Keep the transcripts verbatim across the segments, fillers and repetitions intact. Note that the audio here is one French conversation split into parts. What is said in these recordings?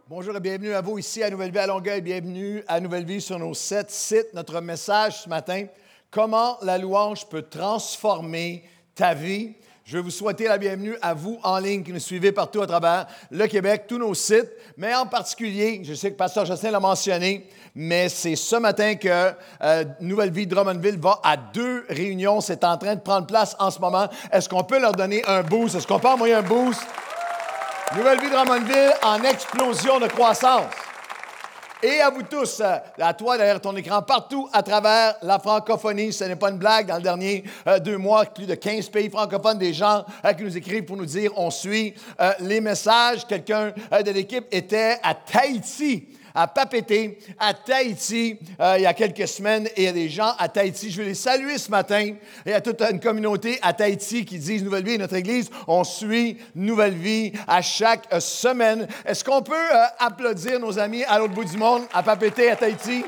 Bonjour et bienvenue à vous ici à Nouvelle Vie à Longueuil. Bienvenue à Nouvelle Vie sur nos sept sites. Notre message ce matin, comment la louange peut transformer ta vie. Je veux vous souhaiter la bienvenue à vous en ligne qui nous suivez partout à travers le Québec, tous nos sites, mais en particulier, je sais que Pasteur Justin l'a mentionné, mais c'est ce matin que euh, Nouvelle Vie Drummondville va à deux réunions. C'est en train de prendre place en ce moment. Est-ce qu'on peut leur donner un boost? Est-ce qu'on peut envoyer un boost? Nouvelle Vie Drummondville en explosion de croissance. Et à vous tous, à toi derrière ton écran, partout à travers la francophonie, ce n'est pas une blague, dans les derniers euh, deux mois, plus de quinze pays francophones, des gens euh, qui nous écrivent pour nous dire on suit euh, les messages. Quelqu'un euh, de l'équipe était à Tahiti, à Papeete, à Tahiti, euh, il y a quelques semaines, et il y a des gens à Tahiti. Je veux les saluer ce matin. Il y a toute une communauté à Tahiti qui disent Nouvelle Vie, notre Église, on suit Nouvelle Vie à chaque euh, semaine. Est-ce qu'on peut euh, applaudir nos amis à l'autre bout du monde, à Papeete, à Tahiti?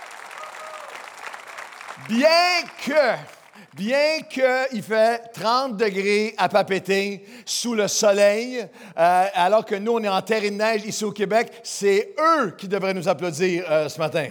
Bien que... Bien qu'il fait trente degrés à Papeete, sous le soleil, euh, alors que nous, on est en terre et de neige ici au Québec, c'est eux qui devraient nous applaudir euh, ce matin.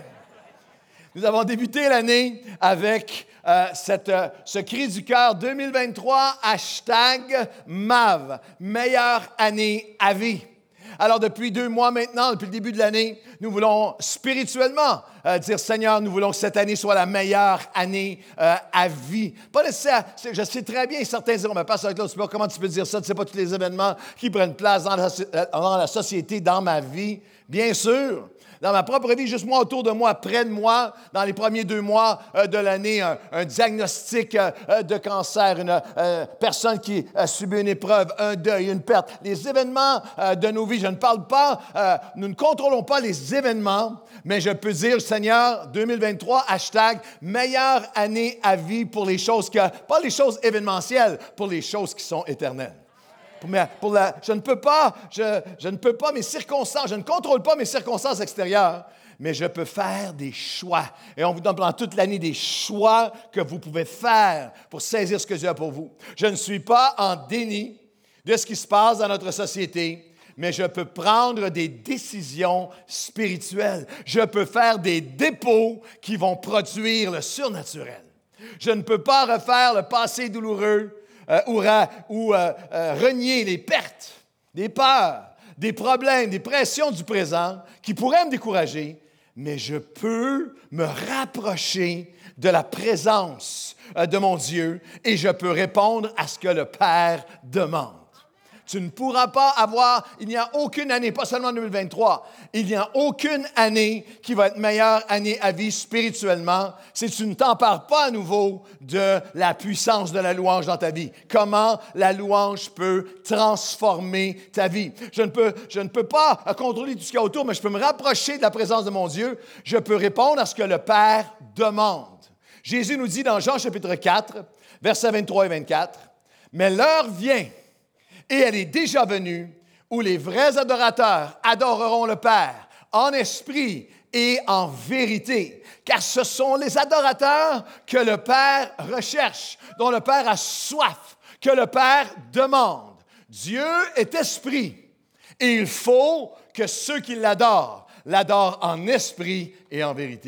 Nous avons débuté l'année avec euh, cette, euh, ce cri du cœur deux mille vingt-trois, hashtag M A V, meilleure année à vie. Alors, depuis deux mois maintenant, depuis le début de l'année, nous voulons spirituellement euh, dire, Seigneur, nous voulons que cette année soit la meilleure année euh, à vie. Pas nécessaire, je sais très bien, certains diront, mais Pasteur Claude, comment tu peux dire ça? Tu ne sais pas tous les événements qui prennent place dans la, dans la société, dans ma vie. Bien sûr. Dans ma propre vie, juste moi, autour de moi, près de moi, dans les premiers deux mois euh, de l'année, un, un diagnostic euh, de cancer, une euh, personne qui a subi une épreuve, un deuil, une perte. Les événements euh, de nos vies, je ne parle pas, euh, nous ne contrôlons pas les événements, mais je peux dire, Seigneur, deux mille vingt-trois, hashtag, meilleure année à vie pour les choses, que, pas les choses événementielles, pour les choses qui sont éternelles. Mais pour la, je ne peux pas, je, je ne peux pas mes circonstances, je ne contrôle pas mes circonstances extérieures, mais je peux faire des choix. Et on vous donne pendant toute l'année des choix que vous pouvez faire pour saisir ce que Dieu a pour vous. Je ne suis pas en déni de ce qui se passe dans notre société, mais je peux prendre des décisions spirituelles. Je peux faire des dépôts qui vont produire le surnaturel. Je ne peux pas refaire le passé douloureux, Euh, ou, ra, ou euh, euh, renier les pertes, des peurs, des problèmes, des pressions du présent qui pourraient me décourager, mais je peux me rapprocher de la présence euh, de mon Dieu et je peux répondre à ce que le Père demande. Tu ne pourras pas avoir, il n'y a aucune année, pas seulement deux mille vingt-trois, il n'y a aucune année qui va être meilleure année à vie spirituellement si tu ne t'empares pas à nouveau de la puissance de la louange dans ta vie. Comment la louange peut transformer ta vie. Je ne peux, je ne peux pas contrôler tout ce qu'il y a autour, mais je peux me rapprocher de la présence de mon Dieu. Je peux répondre à ce que le Père demande. Jésus nous dit dans Jean chapitre quatre, versets vingt-trois et vingt-quatre, « Mais l'heure vient, et elle est déjà venue, où les vrais adorateurs adoreront le Père en esprit et en vérité. Car ce sont les adorateurs que le Père recherche, dont le Père a soif, que le Père demande. Dieu est esprit, et il faut que ceux qui l'adorent, l'adorent en esprit et en vérité. »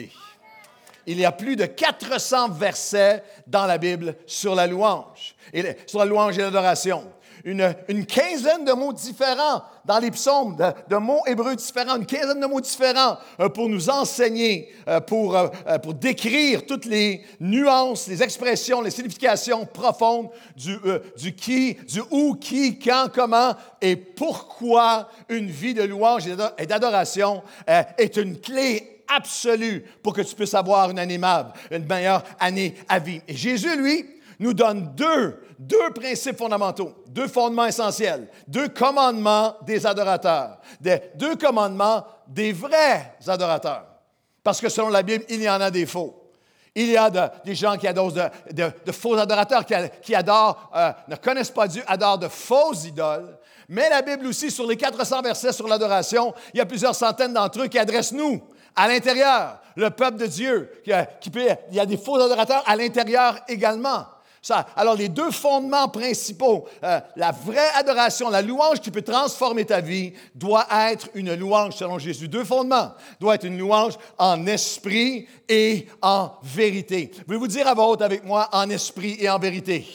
Il y a plus de quatre cents versets dans la Bible sur la louange, et sur la louange et l'adoration. Une, une quinzaine de mots différents dans les psaumes, de, de mots hébreux différents, une quinzaine de mots différents euh, pour nous enseigner, euh, pour, euh, pour décrire toutes les nuances, les expressions, les significations profondes du, euh, du qui, du où, qui, quand, comment et pourquoi une vie de louange et d'adoration euh, est une clé absolue pour que tu puisses avoir une année aimable, une meilleure année à vie. Et Jésus, lui, nous donne deux, deux principes fondamentaux, deux fondements essentiels, deux commandements des adorateurs, des, deux commandements des vrais adorateurs. Parce que selon la Bible, il y en a des faux. Il y a de, des gens qui adorent de, de, de faux adorateurs, qui, qui adorent, euh, ne connaissent pas Dieu, adorent de fausses idoles. Mais la Bible aussi, sur les quatre cents versets sur l'adoration, il y a plusieurs centaines d'entre eux qui adressent nous, à l'intérieur, le peuple de Dieu. Qui, qui peut, il y a des faux adorateurs à l'intérieur également. Ça, alors, les deux fondements principaux, euh, la vraie adoration, la louange qui peut transformer ta vie, doit être une louange selon Jésus. Deux fondements. Doit être une louange en esprit et en vérité. Voulez-vous dire à voix haute avec moi, en esprit et en vérité?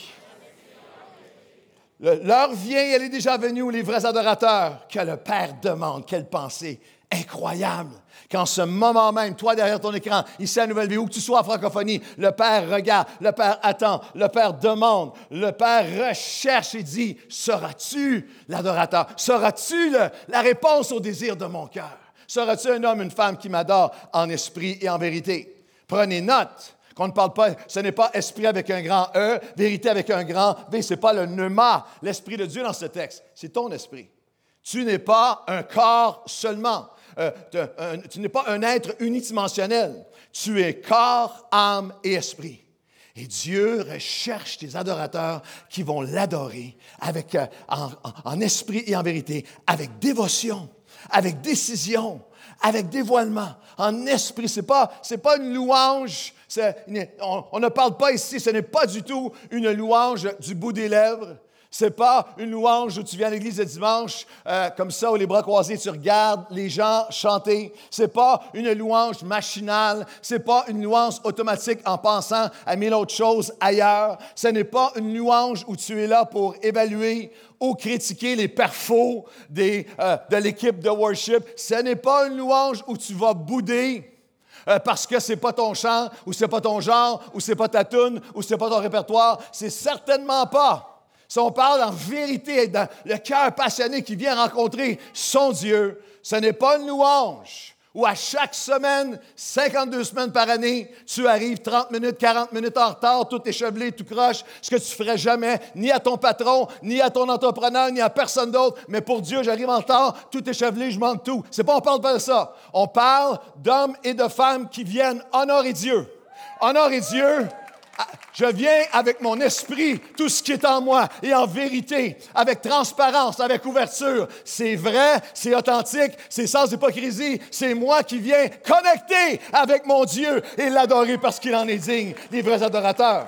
Le, l'heure vient, elle est déjà venue, les vrais adorateurs, que le Père demande. Quelle pensée incroyable! Qu'en ce moment même, toi derrière ton écran, ici à Nouvelle-Vie, où que tu sois en francophonie, le Père regarde, le Père attend, le Père demande, le Père recherche et dit, seras-tu l'adorateur? Seras-tu le, la réponse au désir de mon cœur? Seras-tu un homme, une femme qui m'adore en esprit et en vérité? Prenez note qu'on ne parle pas, ce n'est pas esprit avec un grand E, vérité avec un grand V, ce n'est pas le pneuma, l'Esprit de Dieu dans ce texte, c'est ton esprit. Tu n'es pas un corps seulement. Euh, un, tu n'es pas un être unidimensionnel. Tu es corps, âme et esprit. Et Dieu recherche des adorateurs qui vont l'adorer avec, euh, en, en esprit et en vérité, avec dévotion, avec décision, avec dévoilement. En esprit, ce n'est pas, c'est pas une louange. C'est, on, on ne parle pas ici, ce n'est pas du tout une louange du bout des lèvres. Ce n'est pas une louange où tu viens à l'église le dimanche, euh, comme ça, où les bras croisés, tu regardes les gens chanter. Ce n'est pas une louange machinale. Ce n'est pas une louange automatique en pensant à mille autres choses ailleurs. Ce n'est pas une louange où tu es là pour évaluer ou critiquer les perfos des, euh, de l'équipe de worship. Ce n'est pas une louange où tu vas bouder euh, parce que ce n'est pas ton chant, ou ce n'est pas ton genre, ou ce n'est pas ta toune, ou ce n'est pas ton répertoire. C'est certainement pas. Si on parle en vérité, dans le cœur passionné qui vient rencontrer son Dieu, ce n'est pas une louange où à chaque semaine, cinquante-deux semaines par année, tu arrives trente minutes, quarante minutes en retard, tout échevelé, tout croche, ce que tu ne ferais jamais, ni à ton patron, ni à ton entrepreneur, ni à personne d'autre. Mais pour Dieu, j'arrive en retard, tout échevelé, je manque tout. C'est pas on parle pas de ça. On parle d'hommes et de femmes qui viennent honorer Dieu. Honorer Dieu. Je viens avec mon esprit, tout ce qui est en moi, et en vérité, avec transparence, avec ouverture. C'est vrai, c'est authentique, c'est sans hypocrisie. C'est moi qui viens connecter avec mon Dieu et l'adorer parce qu'il en est digne, les vrais adorateurs.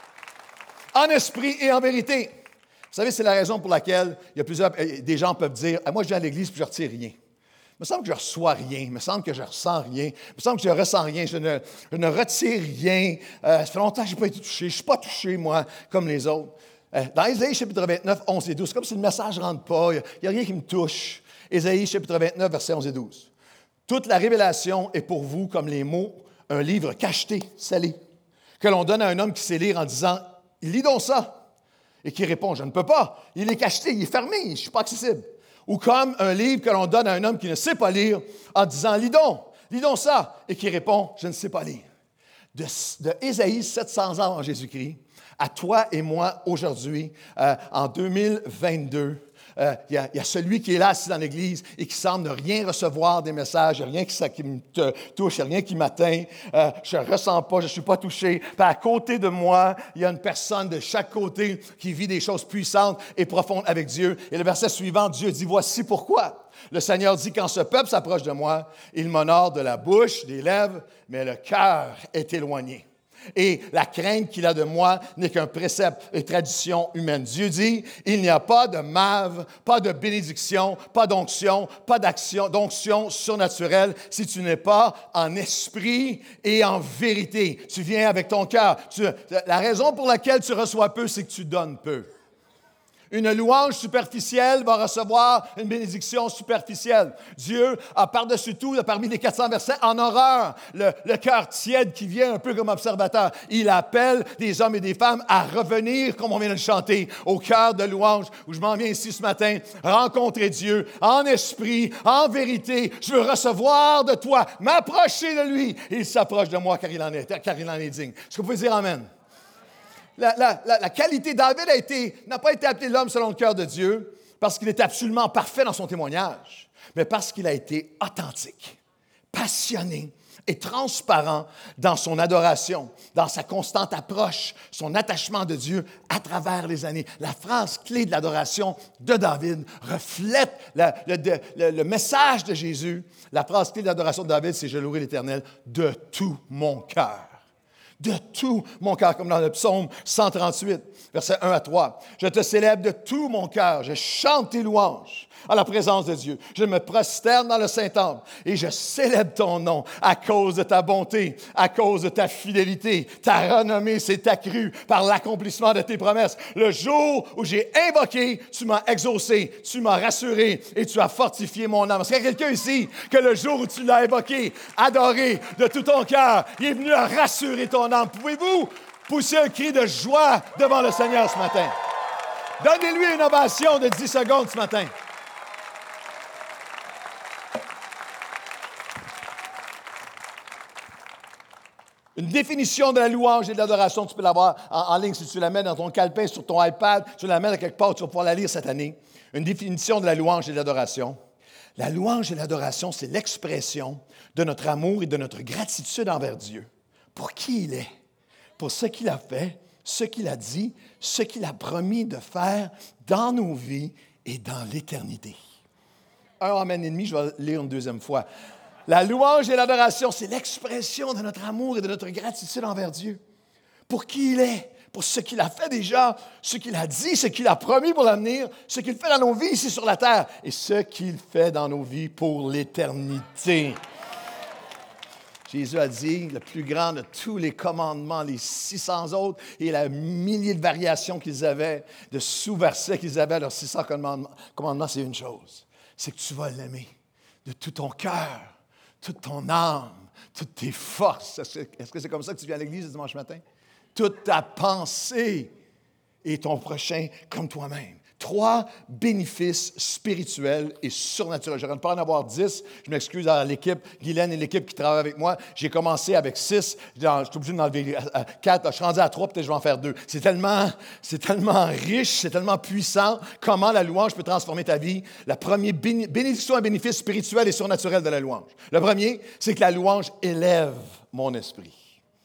En esprit et en vérité. Vous savez, c'est la raison pour laquelle il y a plusieurs, des gens peuvent dire ah, « Moi, je viens à l'église et je ne retire rien. » Il me semble que je ne reçois rien. Il me semble que je ne ressens rien. Il me semble que je ne ressens rien. Je ne, je ne retire rien. Euh, ça fait longtemps que je n'ai pas été touché. Je ne suis pas touché, moi, comme les autres. Euh, dans Ésaïe, chapitre vingt-neuf, onze et douze, c'est comme si le message ne rentre pas. Il n'y a, a rien qui me touche. Ésaïe, chapitre vingt-neuf, versets onze et douze. Toute la révélation est pour vous comme les mots, un livre cacheté, scellé, que l'on donne à un homme qui sait lire en disant « Lis donc ça ». Et qui répond « Je ne peux pas. Il est cacheté, il est fermé, je ne suis pas accessible. » Ou comme un livre que l'on donne à un homme qui ne sait pas lire en disant « Lis donc, lis donc ça », et qui répond « Je ne sais pas lire ». De, de Ésaïe, sept cents ans avant Jésus-Christ, à toi et moi aujourd'hui, euh, en deux mille vingt-deux, il euh, y, y a celui qui est là assis dans l'Église et qui semble ne rien recevoir des messages, il n'y a rien qui, ça, qui me te touche, il n'y a rien qui m'atteint, euh, je ne ressens pas, je ne suis pas touché. Puis à côté de moi, il y a une personne de chaque côté qui vit des choses puissantes et profondes avec Dieu. Et le verset suivant, Dieu dit, voici pourquoi. Le Seigneur dit, quand ce peuple s'approche de moi, il m'honore de la bouche, des lèvres, mais le cœur est éloigné. Et la crainte qu'il a de moi n'est qu'un précepte et tradition humaine. Dieu dit, il n'y a pas de mave, pas de bénédiction, pas d'onction, pas d'action, d'onction surnaturelle si tu n'es pas en esprit et en vérité. Tu viens avec ton cœur. Tu, la raison pour laquelle tu reçois peu, c'est que tu donnes peu. Une louange superficielle va recevoir une bénédiction superficielle. Dieu a par-dessus tout, parmi les quatre cents versets, en horreur, le, le cœur tiède qui vient un peu comme observateur. Il appelle des hommes et des femmes à revenir, comme on vient de le chanter, au cœur de louange, où je m'en viens ici ce matin, rencontrer Dieu en esprit, en vérité. Je veux recevoir de toi, m'approcher de lui. Et il s'approche de moi car il en est, car il en est digne. Est-ce que vous pouvez dire Amen? La, la, la, la qualité, David a été, n'a pas été appelé l'homme selon le cœur de Dieu parce qu'il était absolument parfait dans son témoignage, mais parce qu'il a été authentique, passionné et transparent dans son adoration, dans sa constante approche, son attachement de Dieu à travers les années. La phrase clé de l'adoration de David reflète la, le, le, le message de Jésus. La phrase clé de l'adoration de David, c'est « Je louerai l'Éternel de tout mon cœur ». de tout mon cœur, comme dans le psaume cent trente-huit, versets un à trois. Je te célèbre de tout mon cœur, je chante tes louanges à la présence de Dieu. Je me prosterne dans le Saint-Temple et je célèbre ton nom à cause de ta bonté, à cause de ta fidélité. Ta renommée s'est accrue par l'accomplissement de tes promesses. Le jour où j'ai invoqué, tu m'as exaucé, tu m'as rassuré et tu as fortifié mon âme. Est-ce qu'il y a quelqu'un ici que le jour où tu l'as invoqué, adoré de tout ton cœur, il est venu à rassurer ton âme? Pouvez-vous pousser un cri de joie devant le Seigneur ce matin? Donnez-lui une ovation de dix secondes ce matin. Une définition de la louange et de l'adoration, tu peux l'avoir en, en ligne si tu la mets dans ton calepin, sur ton iPad, tu la mets à quelque part, tu vas pouvoir la lire cette année. Une définition de la louange et de l'adoration. La louange et l'adoration, c'est l'expression de notre amour et de notre gratitude envers Dieu. Pour qui il est, pour ce qu'il a fait, ce qu'il a dit, ce qu'il a promis de faire dans nos vies et dans l'éternité. Un amen et demi, je vais lire une deuxième fois. La louange et l'adoration, c'est l'expression de notre amour et de notre gratitude envers Dieu. Pour qui il est, pour ce qu'il a fait déjà, ce qu'il a dit, ce qu'il a promis pour l'avenir, ce qu'il fait dans nos vies ici sur la terre et ce qu'il fait dans nos vies pour l'éternité. Jésus a dit, le plus grand de tous les commandements, les six cents autres et la milliers de variations qu'ils avaient, de sous-versets qu'ils avaient, leurs six cents commandements, commandements, c'est une chose, c'est que tu vas l'aimer de tout ton cœur, toute ton âme, toutes tes forces. Est-ce que, est-ce que c'est comme ça que tu viens à l'église le dimanche matin? Toute ta pensée et ton prochain comme toi-même. Trois bénéfices spirituels et surnaturels. J'aurais pas en avoir dix. Je m'excuse à l'équipe, Guylaine et l'équipe qui travaille avec moi. J'ai commencé avec six. Je suis obligé d'en enlever quatre. Je suis rendu à trois, peut-être je vais en faire deux. C'est tellement, c'est tellement riche, c'est tellement puissant. Comment la louange peut transformer ta vie. La première béné- bénédiction et bénéfice spirituel et surnaturel de la louange. Le premier, c'est que la louange élève mon esprit.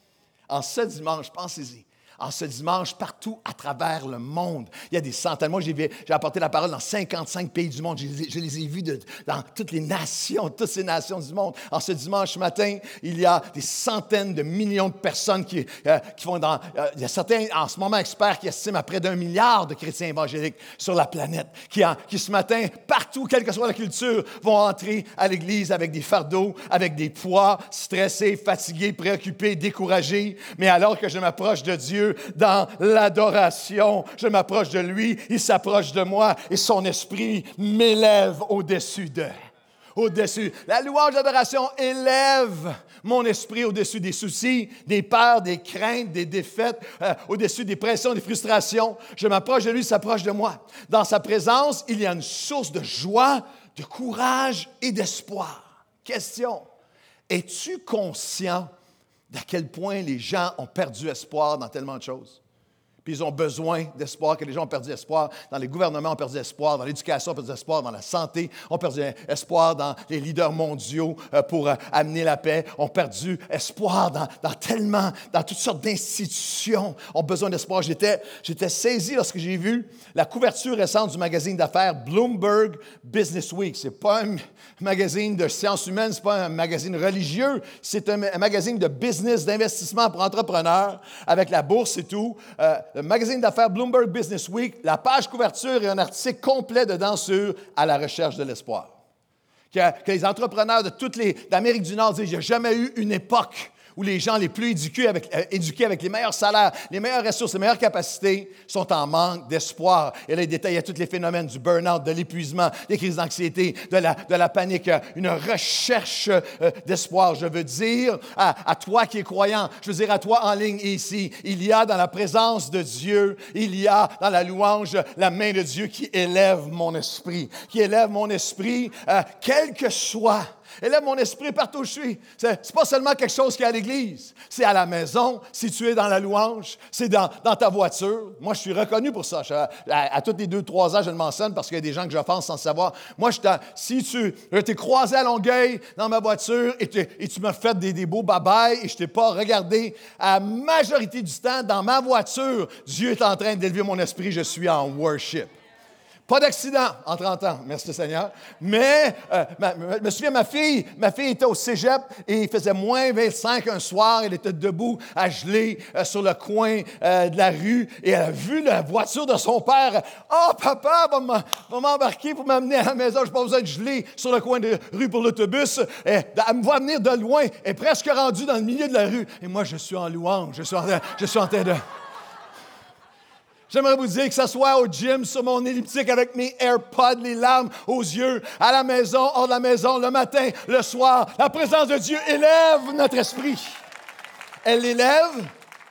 En ce dimanche, pensez-y. En ce dimanche, partout à travers le monde, il y a des centaines. Moi, j'ai, j'ai apporté la parole dans cinquante-cinq pays du monde. Je, je les ai vus de, dans toutes les nations, toutes ces nations du monde. En ce dimanche matin, il y a des centaines de millions de personnes qui, euh, qui vont dans... Euh, il y a certains, en ce moment, experts qui estiment à près d'un milliard de chrétiens évangéliques sur la planète, qui, en, qui ce matin, partout, quelle que soit la culture, vont entrer à l'Église avec des fardeaux, avec des poids, stressés, fatigués, préoccupés, découragés. Mais alors que je m'approche de Dieu, dans l'adoration, je m'approche de lui, il s'approche de moi et son esprit m'élève au-dessus d'eux. Au-dessus. La louange d'adoration élève mon esprit au-dessus des soucis, des peurs, des craintes, des défaites, euh, au-dessus des pressions, des frustrations. Je m'approche de lui, il s'approche de moi. Dans sa présence, il y a une source de joie, de courage et d'espoir. Question, es-tu conscient d'à quel point les gens ont perdu espoir dans tellement de choses? Puis ils ont besoin d'espoir, que les gens ont perdu espoir dans les gouvernements, ont perdu espoir dans l'éducation, ont perdu espoir dans la santé, ont perdu espoir dans les leaders mondiaux euh, pour euh, amener la paix, ont perdu espoir dans, dans tellement, dans toutes sortes d'institutions, ont besoin d'espoir. J'étais, j'étais saisi lorsque j'ai vu la couverture récente du magazine d'affaires Bloomberg Business Week. C'est pas un magazine de sciences humaines, c'est pas un magazine religieux, c'est un, un magazine de business, d'investissement pour entrepreneurs, avec la bourse et tout. Euh, Le magazine d'affaires Bloomberg Business Week, la page couverture et un article complet dedans sur « À la recherche de l'espoir ». Que, que les entrepreneurs de toute les, d'Amérique du Nord disent « Il n'y a jamais eu une époque où les gens les plus éduqués avec, euh, éduqués avec les meilleurs salaires, les meilleures ressources, les meilleures capacités sont en manque d'espoir. » Et là, il détaillait tous les phénomènes du burn-out, de l'épuisement, des crises d'anxiété, de la, de la panique, une recherche euh, d'espoir. Je veux dire à, à toi qui es croyant, je veux dire à toi en ligne et ici, il y a dans la présence de Dieu, il y a dans la louange la main de Dieu qui élève mon esprit, qui élève mon esprit, euh, quel que soit. Élève mon esprit partout où je suis. C'est, c'est pas seulement quelque chose qui est à l'église. C'est à la maison, si tu es dans la louange, c'est dans, dans ta voiture. Moi, je suis reconnu pour ça. Je, à, à tous les deux, trois ans, je le mentionne parce qu'il y a des gens que j'offense sans savoir. Moi, je si tu t'es croisé à Longueuil dans ma voiture et, et tu m'as fait des, des beaux bye-bye et je t'ai pas regardé, à la majorité du temps, dans ma voiture, Dieu est en train d'élever mon esprit. Je suis en worship. Pas d'accident en trente ans, merci Seigneur. Mais, euh, ma, ma, je me souviens, ma fille, ma fille était au cégep et il faisait moins vingt-cinq un soir. Elle était debout, à geler euh, sur le coin euh, de la rue et elle a vu la voiture de son père. « Oh, papa va, m'a, va m'embarquer pour m'amener à la maison. Je n'ai pas besoin de geler sur le coin de rue pour l'autobus. » Et elle me voit venir de loin. Elle est presque rendue dans le milieu de la rue. Et moi, je suis en louange. Je suis en, je suis en train de... J'aimerais vous dire que ce soit au gym, sur mon elliptique avec mes AirPods, les larmes aux yeux, à la maison, hors de la maison, le matin, le soir, la présence de Dieu élève notre esprit. Elle l'élève.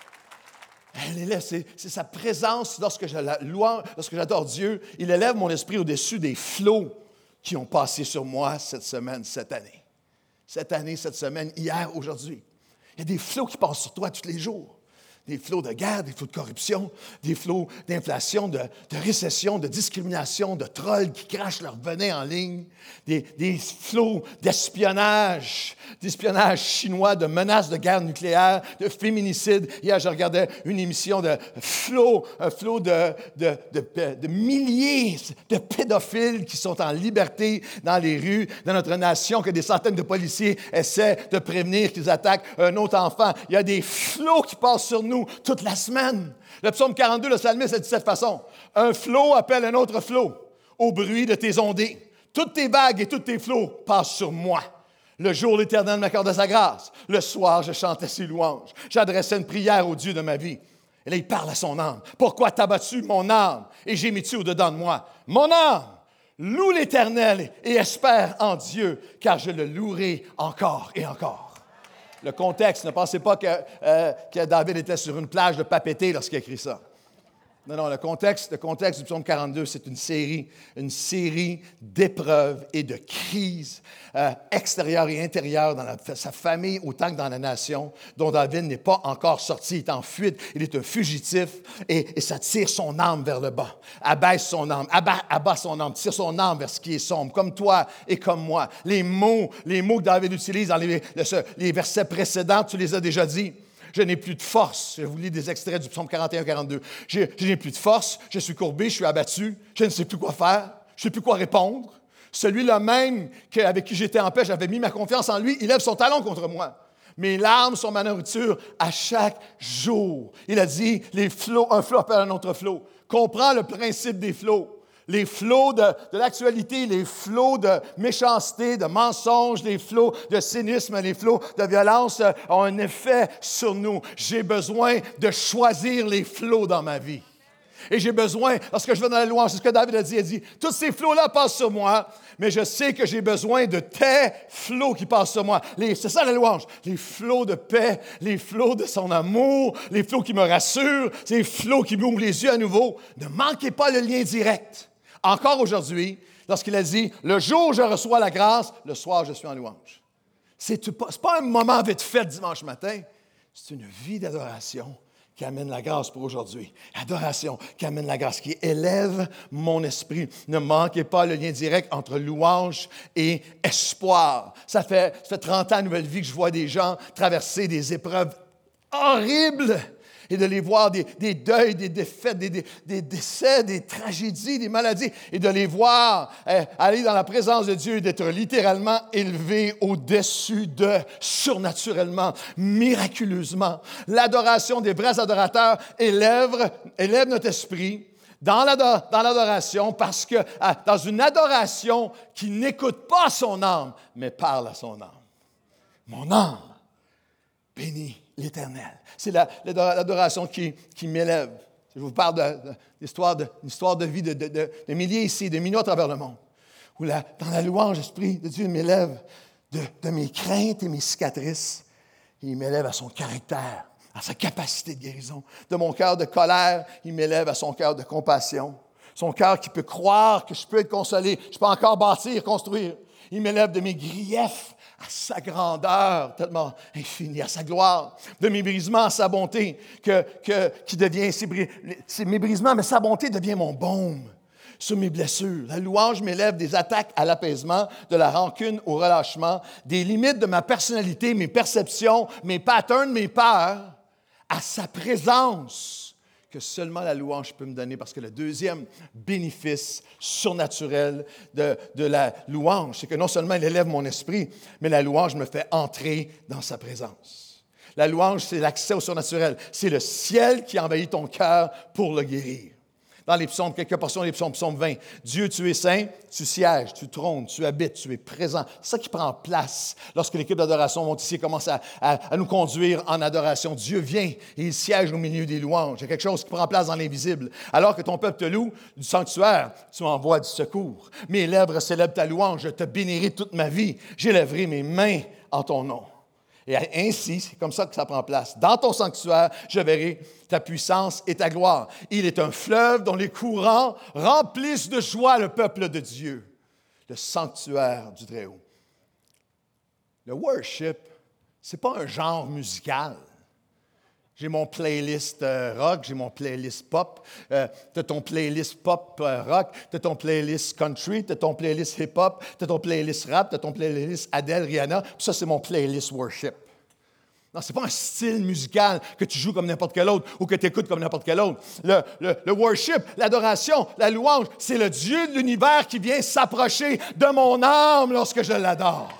Elle élève. C'est, c'est sa présence lorsque je la loue, lorsque j'adore Dieu. Il élève mon esprit au-dessus des flots qui ont passé sur moi cette semaine, cette année. Cette année, cette semaine, hier, aujourd'hui. Il y a des flots qui passent sur toi tous les jours. Des flots de guerre, des flots de corruption, des flots d'inflation, de, de récession, de discrimination, de trolls qui crachent leur venin en ligne, des, des flots d'espionnage, d'espionnage chinois, de menaces de guerre nucléaire, de féminicide. Hier, je regardais une émission de flots, un flot de, de, de, de milliers de pédophiles qui sont en liberté dans les rues de notre nation, que des centaines de policiers essaient de prévenir qu'ils attaquent un autre enfant. Il y a des flots qui passent sur nous toute la semaine. Le psaume quarante-deux, le psalmiste a dit de cette façon. Un flot appelle un autre flot au bruit de tes ondées. Toutes tes vagues et tous tes flots passent sur moi. Le jour, l'Éternel m'accordait sa grâce. Le soir, je chantais ses louanges. J'adressais une prière au Dieu de ma vie. Et là, il parle à son âme. Pourquoi t'as battu mon âme et gémis-tu au-dedans de moi? Mon âme, loue l'Éternel et espère en Dieu, car je le louerai encore et encore. Le contexte, ne pensez pas que, euh, que David était sur une plage de Papeete lorsqu'il a écrit ça. Non, non, le contexte, le contexte du psaume quarante-deux, c'est une série, une série d'épreuves et de crises euh, extérieures et intérieures dans la, sa famille autant que dans la nation, dont David n'est pas encore sorti. Il est en fuite, il est un fugitif et, et ça tire son âme vers le bas, abaisse son âme, abat, abat son âme, tire son âme vers ce qui est sombre, comme toi et comme moi. Les mots, les mots que David utilise dans les, les versets précédents, tu les as déjà dit. Je n'ai plus de force. Je vous lis des extraits du psaume quarante et un quarante-deux. Je, je n'ai plus de force, je suis courbé, je suis abattu, je ne sais plus quoi faire, je ne sais plus quoi répondre. Celui-là même que, avec qui j'étais en paix, j'avais mis ma confiance en lui, il lève son talon contre moi. Mes larmes sont ma nourriture à chaque jour. Il a dit, les flots, un flot appelle un autre flot. Comprends le principe des flots. Les flots de, de l'actualité, les flots de méchanceté, de mensonges, les flots de cynisme, les flots de violence euh, ont un effet sur nous. J'ai besoin de choisir les flots dans ma vie. Et j'ai besoin, lorsque je vais dans la louange, c'est ce que David a dit, il a dit, tous ces flots-là passent sur moi, mais je sais que j'ai besoin de tes flots qui passent sur moi. Les, c'est ça la louange, les flots de paix, les flots de son amour, les flots qui me rassurent, les flots qui m'ouvrent les yeux à nouveau. Ne manquez pas le lien direct. Encore aujourd'hui, lorsqu'il a dit « Le jour où je reçois la grâce, le soir je suis en louange ». Ce n'est pas, pas un moment vite fait dimanche matin, c'est une vie d'adoration qui amène la grâce pour aujourd'hui. Adoration qui amène la grâce, qui élève mon esprit. Ne manquez pas le lien direct entre louange et espoir. Ça fait, ça fait trente ans, Nouvelle Vie, que je vois des gens traverser des épreuves horribles. Et de les voir des, des deuils, des défaites, des, des, des décès, des tragédies, des maladies, et de les voir euh, aller dans la présence de Dieu et d'être littéralement élevés au-dessus de, surnaturellement, miraculeusement. L'adoration des vrais adorateurs élève, élève notre esprit dans, l'ado- dans l'adoration parce que euh, dans une adoration qui n'écoute pas son âme, mais parle à son âme. Mon âme bénit l'Éternel. C'est la, l'adoration qui, qui m'élève. Je vous parle de, de, d'histoire, de, d'histoire de vie de, de, de, de milliers ici, de millions à travers le monde, où la, dans la louange, l'Esprit de Dieu m'élève de, de mes craintes et mes cicatrices. Il m'élève à son caractère, à sa capacité de guérison. De mon cœur de colère, il m'élève à son cœur de compassion. Son cœur qui peut croire que je peux être consolé, je peux encore bâtir, construire. Il m'élève de mes griefs à sa grandeur tellement infinie, à sa gloire, de mes brisements à sa bonté, que, que, qui devient, c'est mes brisements, mais sa bonté devient mon baume sur mes blessures. La louange m'élève des attaques à l'apaisement, de la rancune au relâchement, des limites de ma personnalité, mes perceptions, mes patterns, mes peurs, à sa présence que seulement la louange peut me donner, parce que le deuxième bénéfice surnaturel de, de la louange, c'est que non seulement elle élève mon esprit, mais la louange me fait entrer dans sa présence. La louange, c'est l'accès au surnaturel. C'est le ciel qui envahit ton cœur pour le guérir. Dans les psaumes, quelques portions des psaumes, psaume vingt. Dieu, tu es saint, tu sièges, tu trônes, tu habites, tu es présent. C'est ça qui prend place lorsque l'équipe d'adoration monte ici et commence à, à, à nous conduire en adoration. Dieu vient et il siège au milieu des louanges. Il y a quelque chose qui prend place dans l'invisible. Alors que ton peuple te loue du sanctuaire, tu envoies du secours. Mes lèvres célèbrent ta louange. Je te bénirai toute ma vie. J'élèverai mes mains en ton nom. Et ainsi, c'est comme ça que ça prend place. Dans ton sanctuaire, je verrai ta puissance et ta gloire. Il est un fleuve dont les courants remplissent de joie le peuple de Dieu, le sanctuaire du Très-Haut. Le worship, ce n'est pas un genre musical. J'ai mon playlist euh, rock, j'ai mon playlist pop. Euh, tu as ton playlist pop euh, rock, tu as ton playlist country, tu as ton playlist hip-hop, tu as ton playlist rap, tu as ton playlist Adele, Rihanna. Puis ça, c'est mon playlist worship. Non, ce n'est pas un style musical que tu joues comme n'importe quel autre ou que tu écoutes comme n'importe quel autre. Le, le, le worship, l'adoration, la louange, c'est le Dieu de l'univers qui vient s'approcher de mon âme lorsque je l'adore.